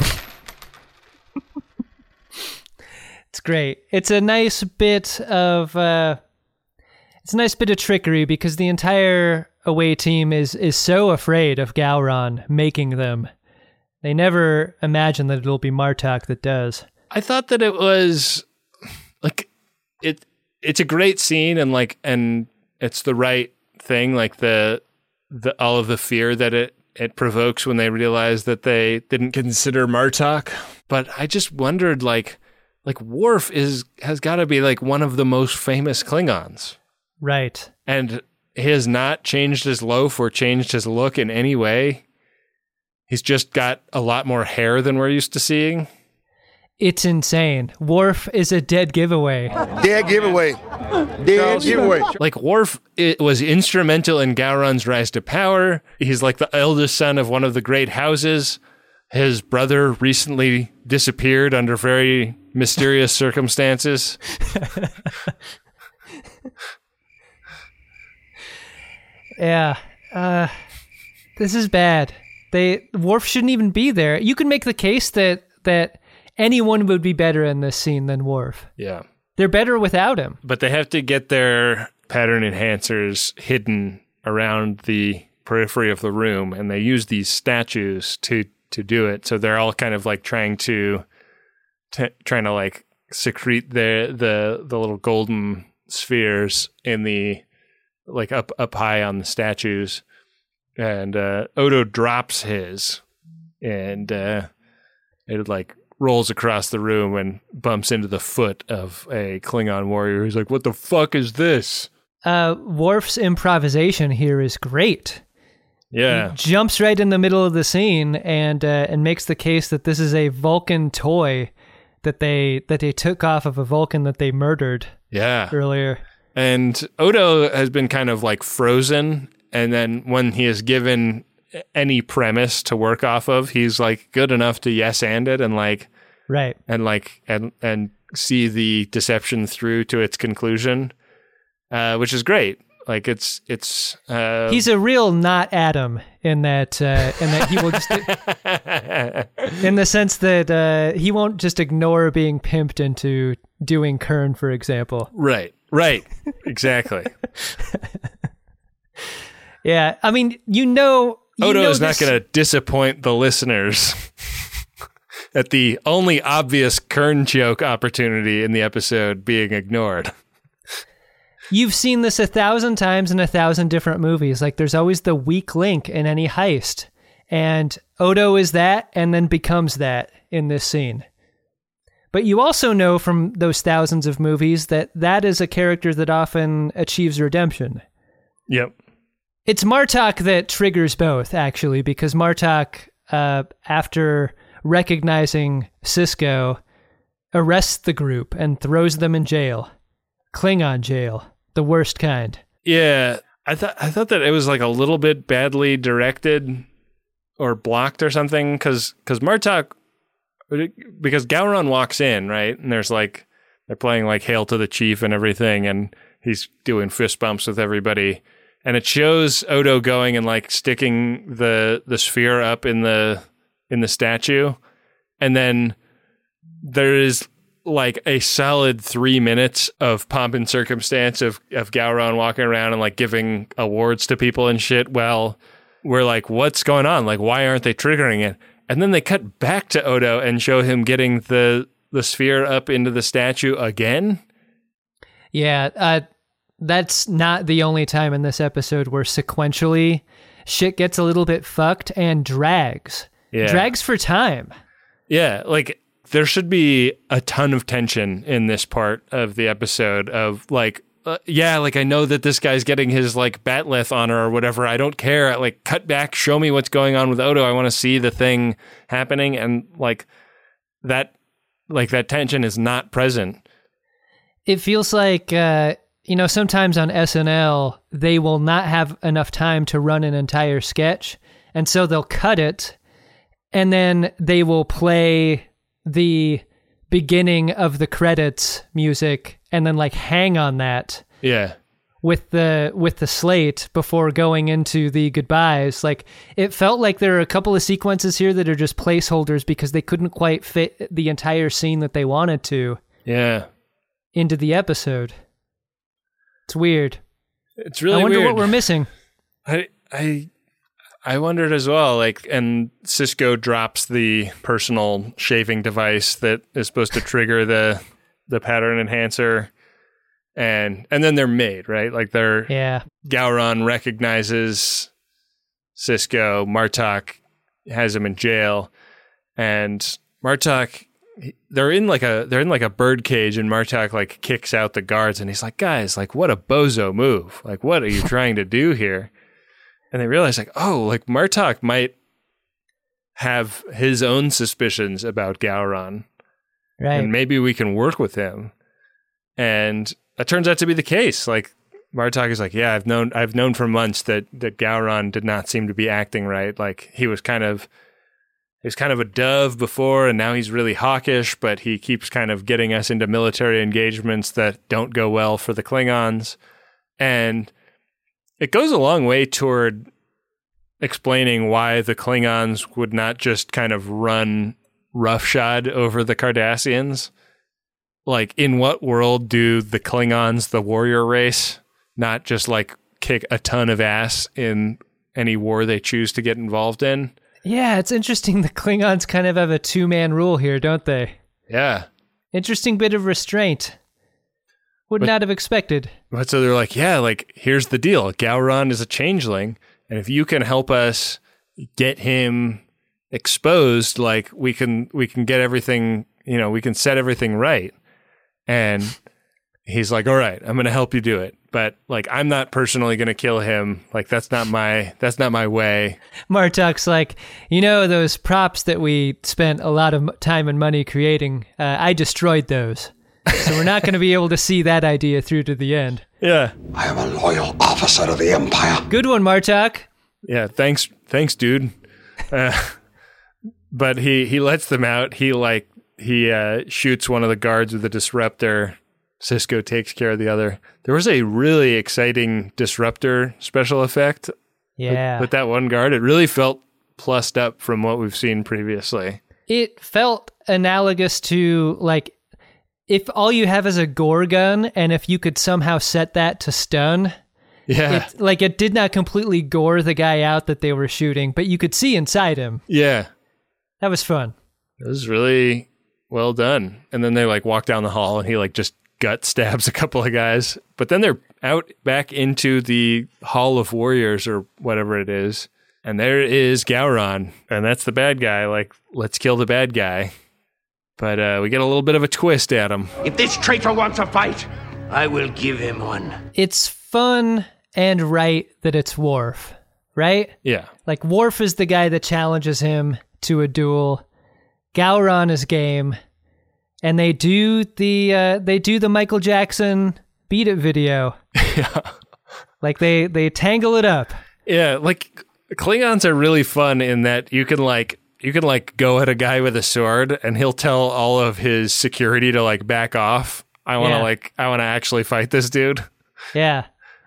It's great. It's a nice bit of uh, it's a nice bit of trickery because the entire away team is is so afraid of Gowron making them. They never imagine that it'll be Martok that does. I thought that it was like it. It's a great scene, and like, and it's the right thing. Like the the all of the fear that it it provokes when they realize that they didn't consider Martok. But I just wondered, like. Like, Worf is has got to be, like, one of the most famous Klingons. Right. And he has not changed his loaf or changed his look in any way. He's just got a lot more hair than we're used to seeing. It's insane. Worf is a dead giveaway. Dead giveaway. Dead giveaway. Like, Worf it was instrumental in Gowron's rise to power. He's like the eldest son of one of the great houses. His brother recently disappeared under very mysterious circumstances. Yeah. Uh, this is bad. They Worf shouldn't even be there. You can make the case that that anyone would be better in this scene than Worf. Yeah. They're better without him. But they have to get their pattern enhancers hidden around the periphery of the room, and they use these statues to to do it. So they're all kind of like trying to t- trying to like secrete the the the little golden spheres in the like up up high on the statues. And uh, Odo drops his, and uh, it like rolls across the room and bumps into the foot of a Klingon warrior who's like, "What the fuck is this?" Uh, Worf's improvisation here is great. Yeah. He jumps right in the middle of the scene and uh, and makes the case that this is a Vulcan toy that they that they took off of a Vulcan that they murdered. Yeah. Earlier. And Odo has been kind of like frozen, and then when he is given any premise to work off of, he's like good enough to yes and it and like right and like and and see the deception through to its conclusion, uh, which is great. Like it's it's uh, he's a real not Adam in that uh, in that he will just in the sense that uh, he won't just ignore being pimped into doing Kern, for example. Right, right, exactly. Yeah, I mean, you know, you Odo know is this... not going to disappoint the listeners at the only obvious Kern joke opportunity in the episode being ignored. You've seen this a thousand times in a thousand different movies. Like, there's always the weak link in any heist. And Odo is that and then becomes that in this scene. But you also know from those thousands of movies that that is a character that often achieves redemption. Yep. It's Martok that triggers both, actually, because Martok, uh, after recognizing Sisko, arrests the group and throws them in jail. Klingon jail. The worst kind. Yeah, I thought I thought that it was like a little bit badly directed or blocked or something, because because Martok, because Gowron walks in, right, and there's like they're playing like Hail to the Chief and everything, and he's doing fist bumps with everybody, and it shows Odo going and like sticking the the sphere up in the in the statue, and then there is like a solid three minutes of pomp and circumstance of, of Gowron walking around and like giving awards to people and shit. Well, we're like, what's going on? Like, why aren't they triggering it? And then they cut back to Odo and show him getting the, the sphere up into the statue again. Yeah. Uh, that's not the only time in this episode where sequentially shit gets a little bit fucked and drags. Yeah. Drags for time. Yeah. Like, there should be a ton of tension in this part of the episode of like, uh, yeah, like I know that this guy's getting his like Batleth honor or whatever. I don't care. Like, cut back, show me what's going on with Odo. I want to see the thing happening. And like that, like that tension is not present. It feels like, uh, you know, sometimes on S N L, they will not have enough time to run an entire sketch. And so they'll cut it and then they will play the beginning of the credits music and then like hang on that yeah with the with the slate before going into the goodbyes. Like, it felt like there are a couple of sequences here that are just placeholders because they couldn't quite fit the entire scene that they wanted to yeah into the episode. It's weird. It's really I wonder weird. what we're missing. I I I wondered as well, like, and Sisko drops the personal shaving device that is supposed to trigger the the pattern enhancer, and and then they're made, right? Like, they're yeah. Gowron recognizes Sisko, Martok has him in jail, and Martok, they're in like a they're in like a bird cage, and Martok like kicks out the guards, and he's like, guys, like, what a bozo move! Like, what are you trying to do here? And they realize, like, oh, like Martok might have his own suspicions about Gowron. Right. And maybe we can work with him. And that turns out to be the case. Like, Martok is like, yeah, I've known I've known for months that, that Gowron did not seem to be acting right. Like, he was kind of he was kind of a dove before, and now he's really hawkish, but he keeps kind of getting us into military engagements that don't go well for the Klingons. And it goes a long way toward explaining why the Klingons would not just kind of run roughshod over the Cardassians. Like, in what world do the Klingons, the warrior race, not just like kick a ton of ass in any war they choose to get involved in? Yeah, it's interesting. The Klingons kind of have a two-man rule here, don't they? Yeah. Interesting bit of restraint. Would But- not have expected. But so they're like, yeah, like, here's the deal. Gowron is a changeling, and if you can help us get him exposed, like, we can we can get everything, you know, we can set everything right. And he's like, all right, I'm going to help you do it. But, like, I'm not personally going to kill him. Like, that's not my that's not my way. Martok's like, you know, those props that we spent a lot of time and money creating, uh, I destroyed those. So we're not going to be able to see that idea through to the end. Yeah. I am a loyal officer of the Empire. Good one, Martok. Yeah, thanks, thanks, dude. Uh, but he, he lets them out. He, like, he uh, shoots one of the guards with a disruptor. Sisko takes care of the other. There was a really exciting disruptor special effect. Yeah. With, with that one guard. It really felt plussed up from what we've seen previously. It felt analogous to, like, if all you have is a gore gun, and if you could somehow set that to stun, yeah, it, like, it did not completely gore the guy out that they were shooting, but you could see inside him. Yeah. That was fun. It was really well done. And then they, like, walk down the hall, and he, like, just gut stabs a couple of guys. But then they're out back into the Hall of Warriors, or whatever it is. And there is Gowron, and that's the bad guy. Like, let's kill the bad guy. But uh, we get a little bit of a twist at him. If this traitor wants a fight, I will give him one. It's fun and right that it's Worf, right? Yeah. Like, Worf is the guy that challenges him to a duel. Gowron is game. And they do the uh, they do the Michael Jackson Beat It video. Yeah. Like, they, they tangle it up. Yeah, like, Klingons are really fun in that you can, like, you can, like, go at a guy with a sword, and he'll tell all of his security to, like, back off. I want to, Yeah. like, I want to actually fight this dude. Yeah.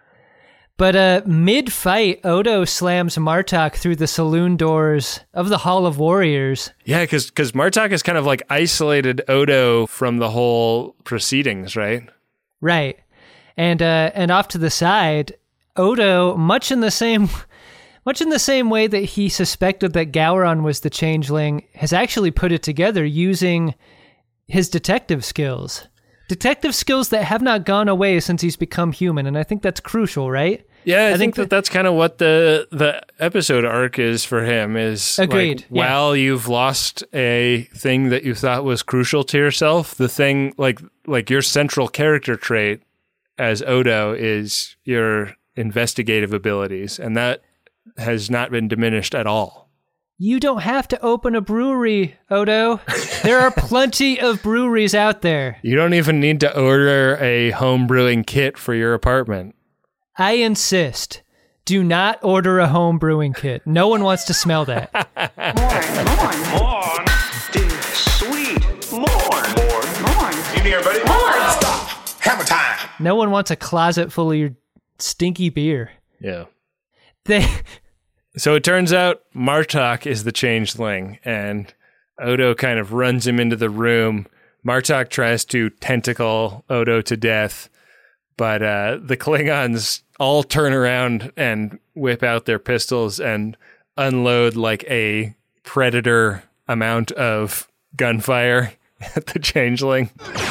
But uh, mid-fight, Odo slams Martok through the saloon doors of the Hall of Warriors. Yeah, because because Martok has kind of, like, isolated Odo from the whole proceedings, right? Right. And uh, and off to the side, Odo, much in the same much in the same way that he suspected that Gowron was the changeling, has actually put it together using his detective skills. Detective skills that have not gone away since he's become human, and I think that's crucial, right? Yeah, I, I think, think that, that- that's kind of what the the episode arc is for him. Is Agreed, Like, yeah. while you've lost a thing that you thought was crucial to yourself, the thing like like your central character trait as Odo is your investigative abilities, and that has not been diminished at all. You don't have to open a brewery, Odo. There are plenty of breweries out there. You don't even need to order a home brewing kit for your apartment. I insist. Do not order a home brewing kit. No one wants to smell that. Morn, dear sweet. Morn. Morn. Morn. You near, buddy? Morn. Stop. Hammer time. No one wants a closet full of your stinky beer. Yeah. They So it turns out Martok is the changeling, and Odo kind of runs him into the room. Martok tries to tentacle Odo to death, but uh, the Klingons all turn around and whip out their pistols and unload like a predator amount of gunfire at the changeling.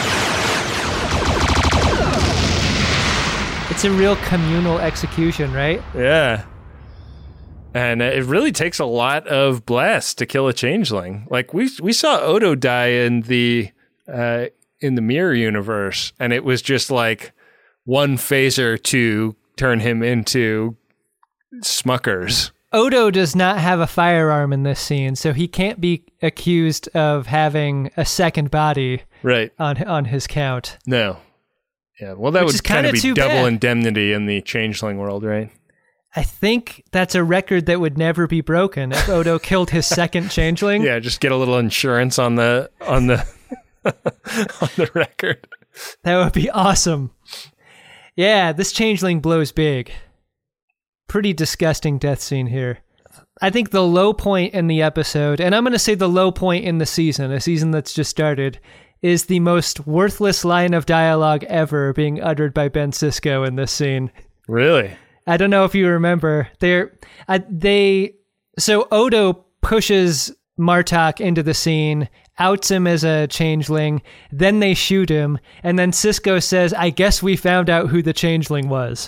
It's a real communal execution, right? Yeah. And it really takes a lot of blasts to kill a changeling. Like we we saw Odo die in the uh, in the Mirror universe, and it was just like one phaser to turn him into Smuckers. Odo does not have a firearm in this scene, so he can't be accused of having a second body right. on on his count. No. Yeah, well, that Which would kind of be double bad. indemnity in the changeling world, right? I think that's a record that would never be broken if Odo killed his second changeling. Yeah, just get a little insurance on the on the on the record. That would be awesome. Yeah, this changeling blows big. Pretty disgusting death scene here. I think the low point in the episode, and I'm going to say the low point in the season, a season that's just started, is the most worthless line of dialogue ever being uttered by Ben Sisko in this scene. Really? I don't know if you remember. They're, uh, they, so Odo pushes Martok into the scene, outs him as a changeling, then they shoot him, and then Sisko says, I guess we found out who the changeling was.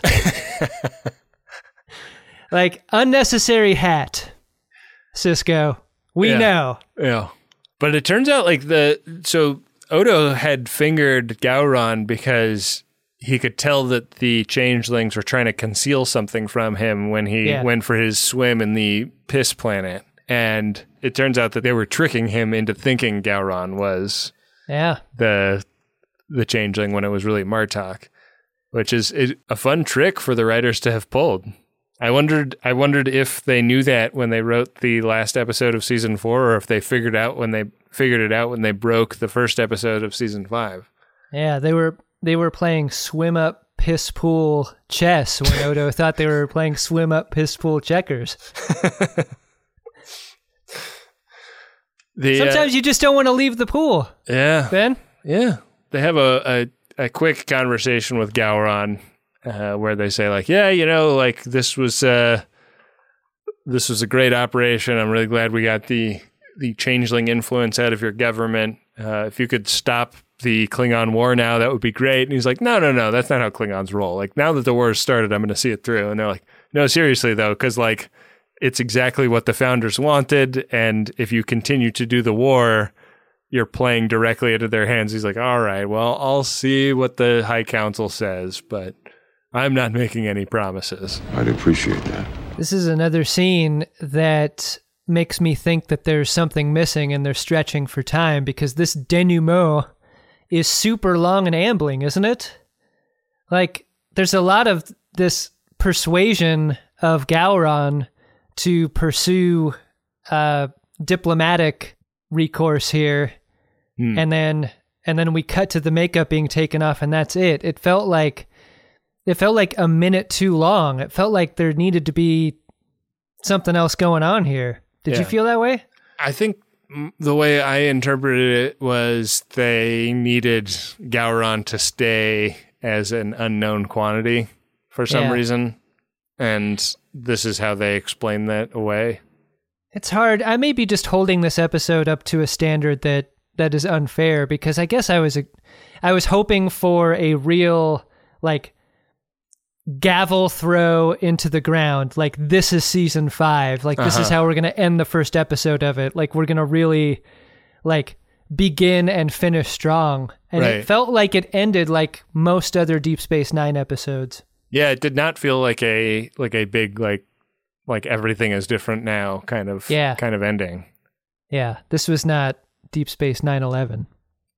Like, unnecessary hat, Sisko. We yeah. know. Yeah. But it turns out, like, the, so Odo had fingered Gowron because he could tell that the changelings were trying to conceal something from him when he Yeah. went for his swim in the piss planet. And it turns out that they were tricking him into thinking Gowron was Yeah. the the changeling when it was really Martok, which is a fun trick for the writers to have pulled. I wondered I wondered if they knew that when they wrote the last episode of season four, or if they figured out when they figured it out when they broke the first episode of season five. Yeah, they were they were playing swim up piss pool chess when Odo thought they were playing swim up piss pool checkers. The, Sometimes uh, you just don't want to leave the pool. Yeah. Ben? Yeah. They have a, a, a quick conversation with Gowron uh, where they say, like, yeah, you know, like this was uh, this was a great operation. I'm really glad we got the the changeling influence out of your government. Uh, if you could stop the Klingon war now, that would be great. And he's like, no, no, no, that's not how Klingons roll. Like, now that the war has started, I'm going to see it through. And they're like, no, seriously, though, because, like, it's exactly what the founders wanted. And if you continue to do the war, you're playing directly into their hands. He's like, all right, well, I'll see what the High Council says, but I'm not making any promises. I'd appreciate that. This is another scene that makes me think that there's something missing and they're stretching for time, because this denouement is super long and ambling, isn't it? Like, there's a lot of this persuasion of Gowron to pursue uh, diplomatic recourse here, Hmm. and then and then we cut to the makeup being taken off, and that's it. It felt like it felt like a minute too long. It felt like there needed to be something else going on here. Did Yeah. you feel that way? I think the way I interpreted it was they needed Gowron to stay as an unknown quantity for some Yeah. reason. And this is how they explain that away. It's hard. I may be just holding this episode up to a standard that, that is unfair, because I guess I was a, I was hoping for a real, like, gavel throw into the ground. Like, this is season five. Like, this Uh-huh. is how we're going to end the first episode of it. Like, we're going to really, like, begin and finish strong. And Right. it felt like it ended like most other Deep Space Nine episodes. Yeah, it did not feel like a like a big like like everything is different now kind of Yeah. kind of ending. Yeah, this was not Deep Space nine eleven.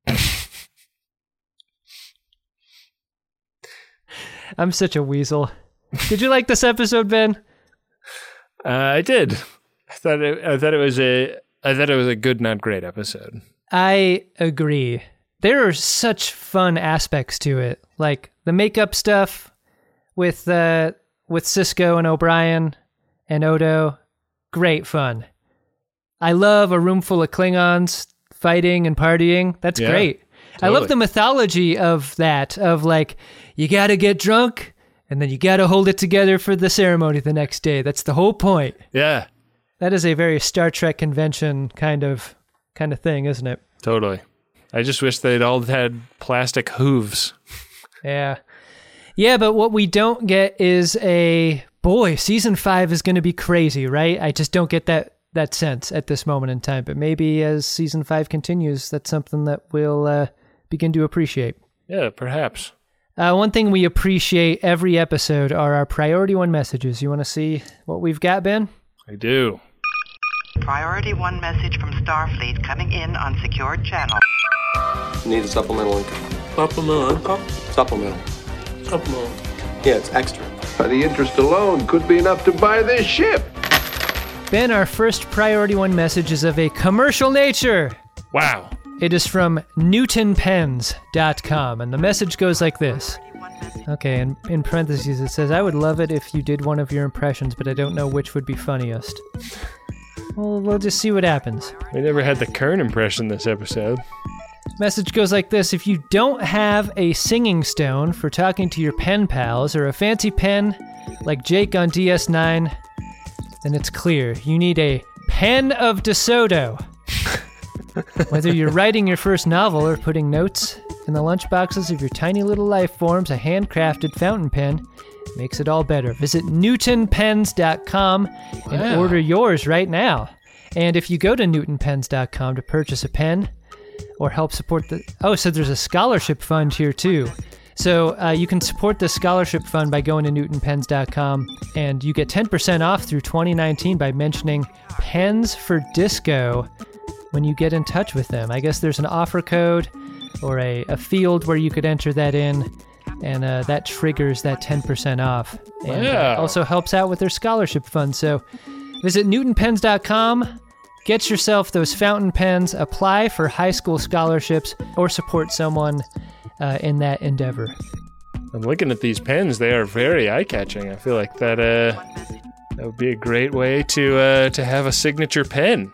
I'm such a weasel. Did you like this episode, Ben? Uh, I did. I thought it, I thought it was a I thought it was a good, not great episode. I agree. There are such fun aspects to it, like the makeup stuff with uh, with Sisko and O'Brien and Odo. Great fun. I love a room full of Klingons fighting and partying. That's Yeah, great. I totally. love the mythology of that, of like, you got to get drunk and then you got to hold it together for the ceremony the next day. That's the whole point. Yeah, That is a very Star Trek convention kind of kind of thing, isn't it? totally. I just wish they'd all had plastic hooves. Yeah. Yeah, but what we don't get is a, boy, season five is going to be crazy, right? I just don't get that that sense at this moment in time. But maybe as season five continues, that's something that we'll uh, begin to appreciate. Yeah, perhaps. Uh, one thing we appreciate every episode are our priority one messages. You want to see what we've got, Ben? I do. Priority one message from Starfleet coming in on secured channel. Need a supplemental income. Supplemental income? Supplemental. Supplemental. Yeah, it's extra. The interest alone could be enough to buy this ship. Ben, our first priority one message is of a commercial nature. Wow. It is from Newton Pens dot com, and the message goes like this. Okay, and in parentheses it says, I would love it if you did one of your impressions, but I don't know which would be funniest. Well, we'll just see what happens. We never had the Kern impression this episode. Message goes like this. If you don't have a singing stone for talking to your pen pals or a fancy pen like Jake on D S nine, then it's clear. You need a pen of DeSoto. Whether you're writing your first novel or putting notes in the lunchboxes of your tiny little life forms, a handcrafted fountain pen makes it all better. Visit Newton Pens dot com and Wow. order yours right now. And if you go to Newton Pens dot com to purchase a pen or help support the... Oh, so there's a scholarship fund here too. So uh, you can support the scholarship fund by going to Newton Pens dot com, and you get ten percent off through twenty nineteen by mentioning Pens for Disco when you get in touch with them. I guess there's an offer code or a, a field where you could enter that in, and uh, that triggers that ten percent off. And Wow. uh, also helps out with their scholarship fund. So visit Newton Pens dot com, get yourself those fountain pens, apply for high school scholarships, or support someone uh, in that endeavor. I'm looking at these pens. They are very eye-catching. I feel like that uh, that would be a great way to uh, to have a signature pen.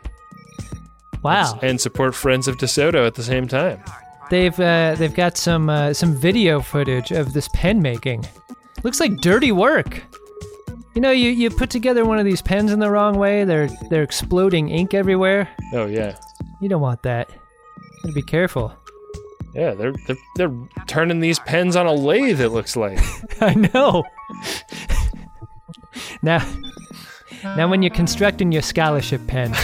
Wow. And support Friends of DeSoto at the same time. They've uh, they've got some uh, some video footage of this pen making. Looks like dirty work. You know, you, you put together one of these pens in the wrong way, they're they're exploding ink everywhere. Oh yeah. You don't want that. You gotta be careful. Yeah, they're they're they're turning these pens on a lathe, it looks like. I know. now, now when you're constructing your scholarship pen,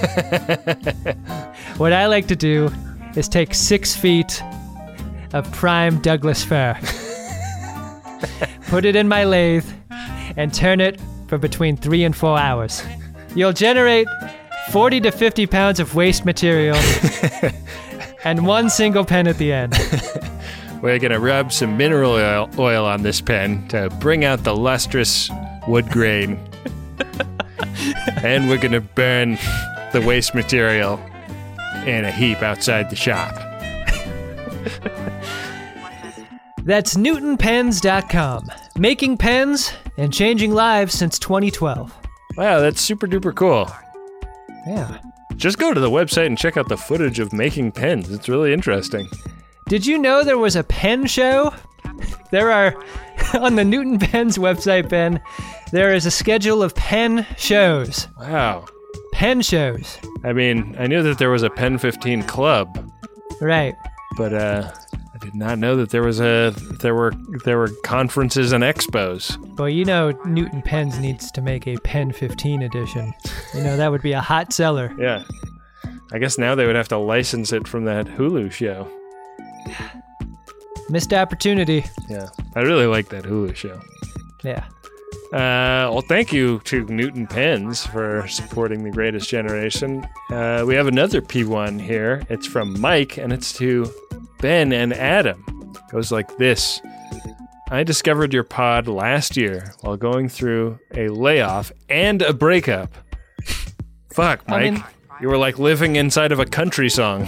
what I like to do is take six feet of prime Douglas fir, put it in my lathe, and turn it for between three and four hours. You'll generate forty to fifty pounds of waste material and one single pen at the end. We're gonna rub some mineral oil, oil on this pen to bring out the lustrous wood grain. And we're gonna burn the waste material in a heap outside the shop. That's Newton Pens dot com. Making pens and changing lives since twenty twelve. Wow, that's super duper cool. Yeah. Just go to the website and check out the footage of making pens. It's really interesting. Did you know there was a pen show? There are, on the Newton Pens website, Ben, there is a schedule of pen shows. Wow. Pen shows. I mean, I knew that there was a Pen fifteen club. Right. But uh, I did not know that there was a there were there were conferences and expos. Well, you know Newton Pens needs to make a Pen fifteen edition. You know, that would be a hot seller. Yeah. I guess now they would have to license it from that Hulu show. Missed opportunity. Yeah. I really like that Hulu show. Yeah. Uh, well, thank you to Newton Pens for supporting The Greatest Generation. Uh, we have another P one here. It's from Mike, and it's to Ben and Adam. It goes like this. I discovered your pod last year while going through a layoff and a breakup. Fuck, Mike. I mean, you were like living inside of a country song.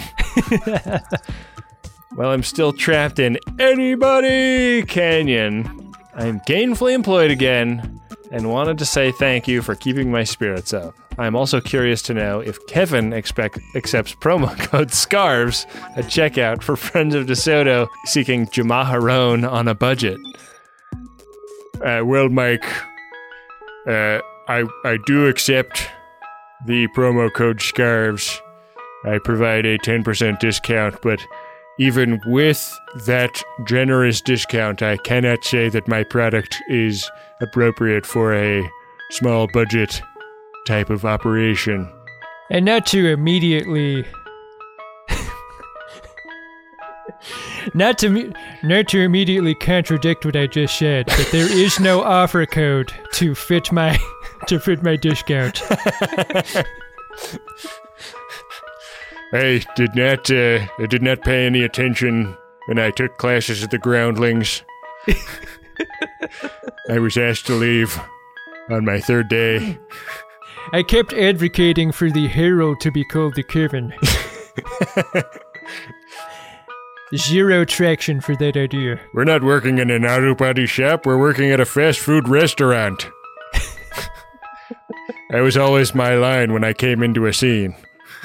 Well, I'm still trapped in Anybody Canyon. I'm gainfully employed again and wanted to say thank you for keeping my spirits up. I'm also curious to know if Kevin expect, accepts promo code SCARVES at checkout for Friends of DeSoto seeking Jamaharon on a budget. Uh, well, Mike, uh, I, I do accept the promo code SCARVES. I provide a ten percent discount, but even with that generous discount, I cannot say that my product is appropriate for a small budget type of operation. And not to immediately... not to not to immediately contradict what I just said, but there is no offer code to fit my to fit my discount. I did not, uh, I did not pay any attention when I took classes at the Groundlings. I was asked to leave on my third day. I kept advocating for the hero to be called the Kevin. Zero traction for that idea. We're not working in an auto body shop, we're working at a fast food restaurant. That was always my line when I came into a scene.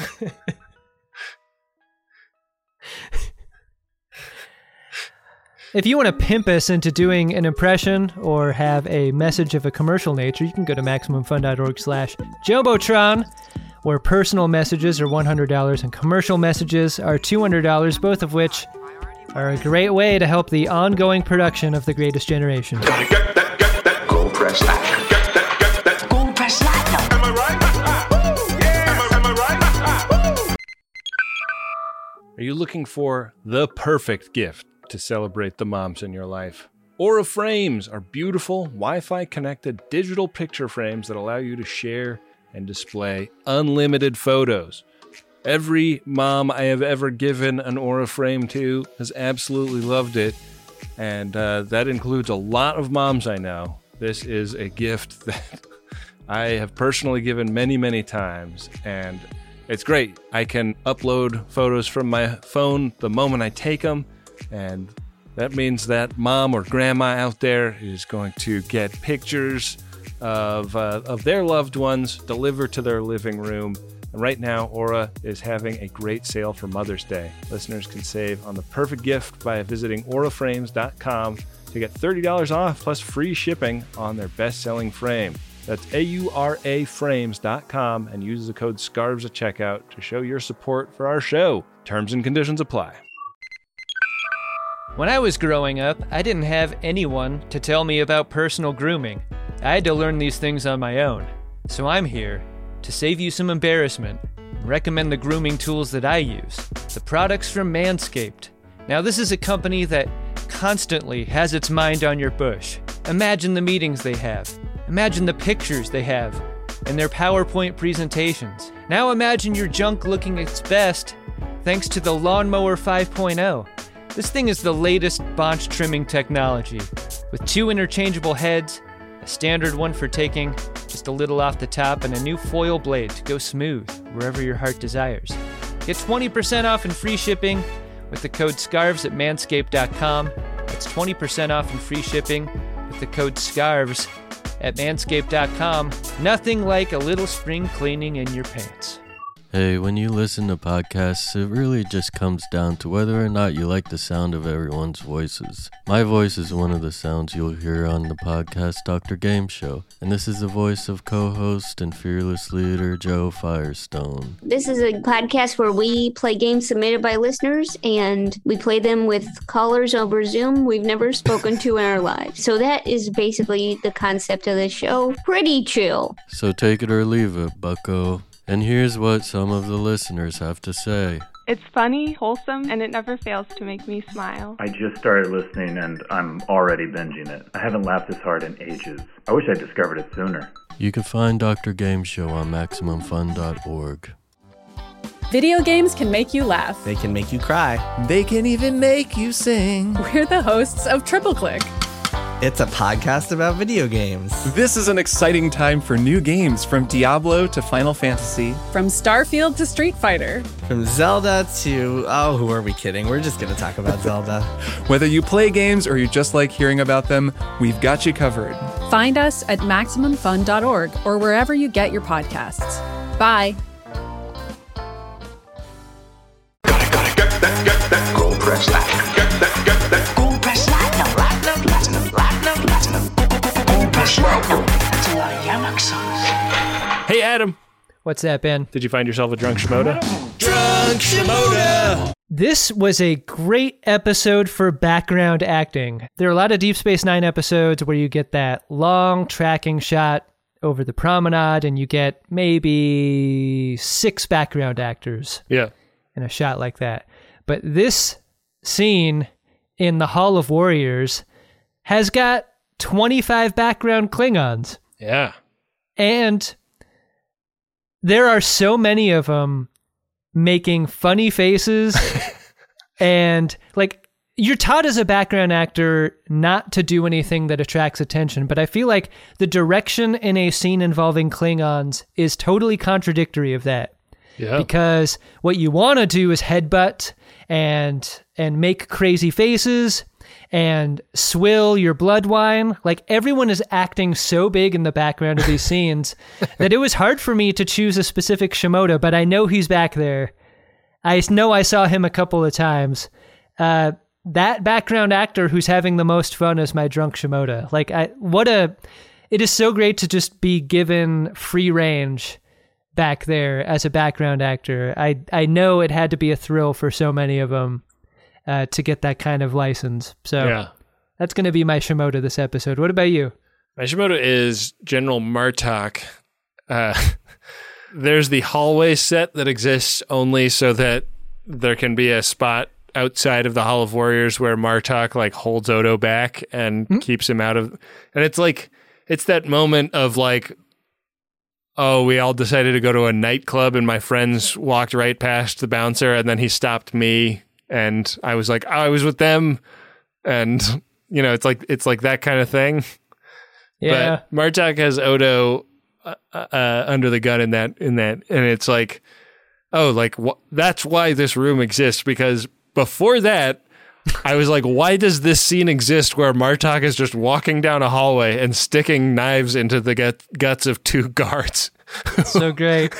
If you want to pimp us into doing an impression or have a message of a commercial nature, you can go to MaximumFun.org slash Jumbotron, where personal messages are one hundred dollars and commercial messages are two hundred dollars, both of which are a great way to help the ongoing production of The Greatest Generation. Gotta get that, get that gold press platinum. Get that, get that gold press platinum. Am I right? Yeah. Am I, am I right? Are you looking for the perfect gift to celebrate the moms in your life? Aura Frames are beautiful, Wi-Fi connected digital picture frames that allow you to share and display unlimited photos. Every mom I have ever given an Aura frame to has absolutely loved it, and uh, that includes a lot of moms I know. This is a gift that I have personally given many, many times, and it's great. I can upload photos from my phone the moment I take them, and that means that mom or grandma out there is going to get pictures of uh, of their loved ones delivered to their living room. And right now, Aura is having a great sale for Mother's Day. Listeners can save on the perfect gift by visiting aura frames dot com to get thirty dollars off plus free shipping on their best-selling frame. That's A U R A frames dot com and use the code SCARVES at checkout to show your support for our show. Terms and conditions apply. When I was growing up, I didn't have anyone to tell me about personal grooming. I had to learn these things on my own. So I'm here to save you some embarrassment and recommend the grooming tools that I use, the products from Manscaped. Now, this is a company that constantly has its mind on your bush. Imagine the meetings they have. Imagine the pictures they have and their PowerPoint presentations. Now imagine your junk looking its best thanks to the Lawnmower five point oh. This thing is the latest bonch trimming technology, with two interchangeable heads, a standard one for taking just a little off the top, and a new foil blade to go smooth wherever your heart desires. Get twenty percent off and free shipping with the code SCARVES at manscaped dot com. That's twenty percent off and free shipping with the code SCARVES at manscaped dot com. Nothing like a little spring cleaning in your pants. Hey, when you listen to podcasts, it really just comes down to whether or not you like the sound of everyone's voices. My voice is one of the sounds you'll hear on the podcast Doctor Game Show, and this is the voice of co-host and fearless leader Joe Firestone. This is a podcast where we play games submitted by listeners, and we play them with callers over Zoom we've never spoken to in our lives. So that is basically the concept of the show. Pretty chill. So take it or leave it, bucko. And here's what some of the listeners have to say. It's funny, wholesome, and it never fails to make me smile. I just started listening and I'm already binging it. I haven't laughed this hard in ages. I wish I discovered it sooner. You can find Doctor Game Show on Maximum Fun dot org. Video games can make you laugh. They can make you cry. They can even make you sing. We're the hosts of Triple Click. It's a podcast about video games. This is an exciting time for new games, from Diablo to Final Fantasy. From Starfield to Street Fighter. From Zelda to... Oh, who are we kidding? We're just going to talk about Zelda. Whether you play games or you just like hearing about them, we've got you covered. Find us at Maximum Fun dot org or wherever you get your podcasts. Bye. Gotta, gotta get that, get that gold press platinum. Get that, get that gold press platinum. Platinum, platinum, platinum, platinum. Gold press platinum. That's a lot of Yamak songs. Hey, Adam. What's that, Ben? Did you find yourself a drunk Shimoda? Drunk Shimoda! This was a great episode for background acting. There are a lot of Deep Space Nine episodes where you get that long tracking shot over the promenade and you get maybe six background actors. Yeah. In a shot like that. But this scene in the Hall of Warriors has got twenty-five background Klingons. Yeah. And there are so many of them making funny faces and like you're taught as a background actor not to do anything that attracts attention, but I feel like the direction in a scene involving Klingons is totally contradictory of that. Yeah. Because what you want to do is headbutt and and make crazy faces and swill your blood wine. Like everyone is acting so big in the background of these scenes that it was hard for me to choose a specific Shimoda, but I know he's back there. I know I saw him a couple of times. Uh, that background actor who's having the most fun is my drunk Shimoda. Like I, what a, it is so great to just be given free range back there as a background actor. I, I know it had to be a thrill for so many of them uh, to get that kind of license. So yeah. That's going to be my Shimoda this episode. What about you? My Shimoda is General Martok. Uh, there's the hallway set that exists only so that there can be a spot outside of the Hall of Warriors where Martok like holds Odo back and mm-hmm. keeps him out of, and it's like, it's that moment of like, oh, we all decided to go to a nightclub and my friends walked right past the bouncer and then he stopped me and I was like, oh, I was with them. And you know, it's like, it's like that kind of thing. Yeah. But Martok has Odo uh, uh, under the gun in that, in that, and it's like, oh, like wh- that's why this room exists, because before that, I was like, why does this scene exist where Martok is just walking down a hallway and sticking knives into the gut- guts of two guards? So great.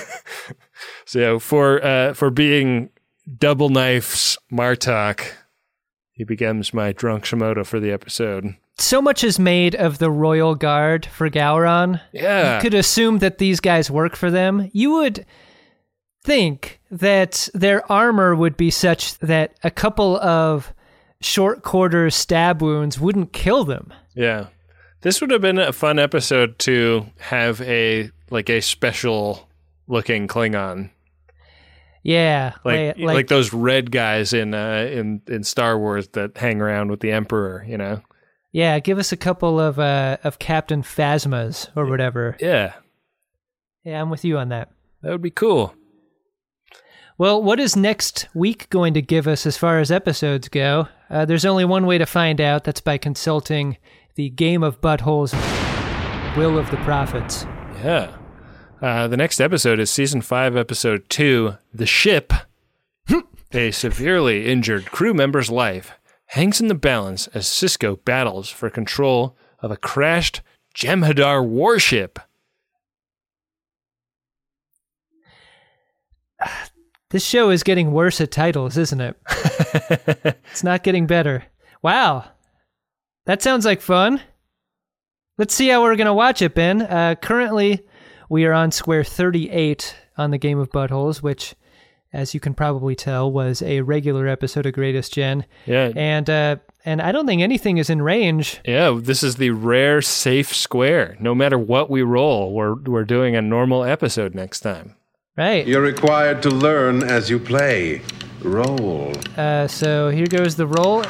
So for uh, for being double knives Martok, he becomes my drunk Shimoda for the episode. So much is made of the Royal Guard for Gowron. Yeah. You could assume that these guys work for them. You would think that their armor would be such that a couple of short quarter stab wounds wouldn't kill them. Yeah. This would have been a fun episode to have a like a special looking Klingon. Yeah, like like, like those red guys in uh, in in Star Wars that hang around with the Emperor, you know. Yeah, give us a couple of uh, of Captain Phasmas or whatever. Yeah. Yeah, I'm with you on that. That would be cool. Well, what is next week going to give us as far as episodes go? Uh, there's only one way to find out. That's by consulting the Game of Buttholes Will of the Prophets. Yeah. Uh, the next episode is Season five, Episode two, The Ship. A severely injured crew member's life hangs in the balance as Sisko battles for control of a crashed Jem'Hadar warship. This show is getting worse at titles, isn't it? It's not getting better. Wow. That sounds like fun. Let's see how we're going to watch it, Ben. Uh, currently, we are on square thirty-eight on the Game of Buttholes, which, as you can probably tell, was a regular episode of Greatest Gen. Yeah. And uh, and I don't think anything is in range. Yeah, this is the rare safe square. No matter what we roll, we're we're doing a normal episode next time. Right. You're required to learn as you play. Roll. Uh, so here goes the roll.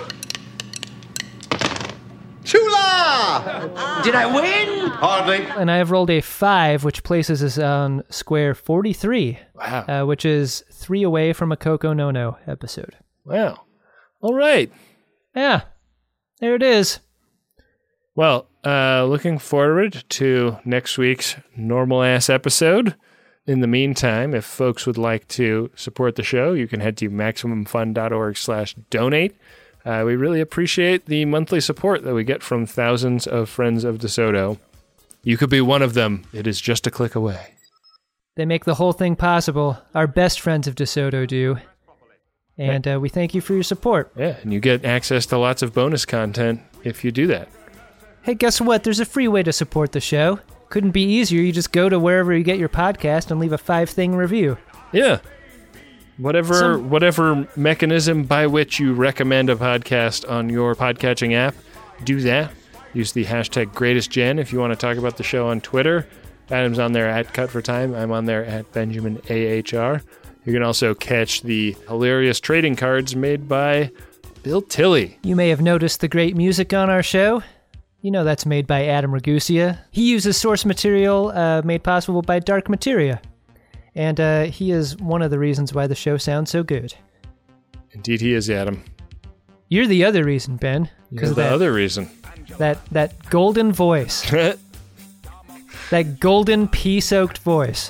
Chula! Did I win? Hardly. And I have rolled a five, which places us on square forty-three. Wow. Uh, which is three away from a Coco No No episode. Wow. All right. Yeah. There it is. Well, uh, looking forward to next week's normal-ass episode. In the meantime, if folks would like to support the show, you can head to MaximumFun.org slash donate. Uh, we really appreciate the monthly support that we get from thousands of friends of DeSoto. You could be one of them. It is just a click away. They make the whole thing possible. Our best friends of DeSoto do. And uh, we thank you for your support. Yeah, and you get access to lots of bonus content if you do that. Hey, guess what? There's a free way to support the show. Couldn't be easier. You just go to wherever you get your podcast and leave a five-thing review. Yeah. Whatever Some... whatever mechanism by which you recommend a podcast on your podcatching app, do that. Use the hashtag GreatestGen if you want to talk about the show on Twitter. Adam's on there at Cut for Time. I'm on there at Benjamin A H R. You can also catch the hilarious trading cards made by Bill Tilley. You may have noticed the great music on our show. You know that's made by Adam Ragusa. He uses source material uh, made possible by Dark Materia. And uh, he is one of the reasons why the show sounds so good. Indeed he is, Adam. You're the other reason, Ben. You're the that, other reason. That, that golden voice. That golden pea-soaked voice.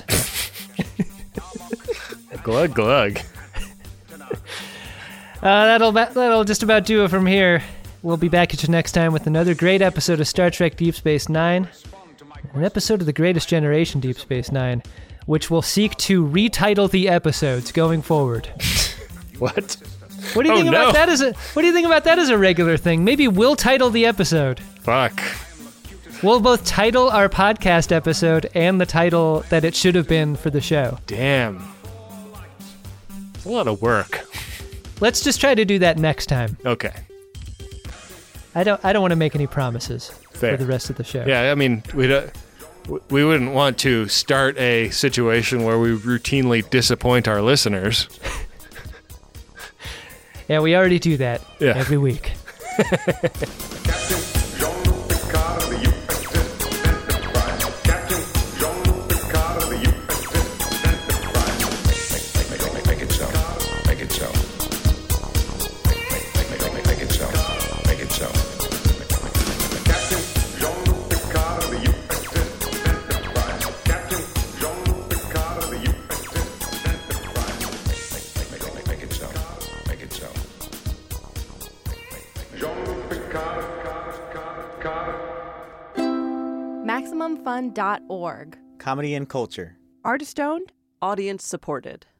Glug, glug. Uh, that'll that'll just about do it from here. We'll be back at you next time with another great episode of Star Trek Deep Space Nine, an episode of The Greatest Generation Deep Space Nine, which will seek to retitle the episodes going forward. What? What do you oh, think no. about that as a What do you think about that as a regular thing? Maybe we'll title the episode. Fuck. We'll both title our podcast episode and the title that it should have been for the show. Damn. It's a lot of work. Let's just try to do that next time. Okay. I don't I don't want to make any promises Fair. for the rest of the show. Yeah, I mean, we don't, we wouldn't want to start a situation where we routinely disappoint our listeners. Yeah, we already do that yeah. every week. Maximum Fun dot org. Comedy and culture. Artist owned. Audience supported.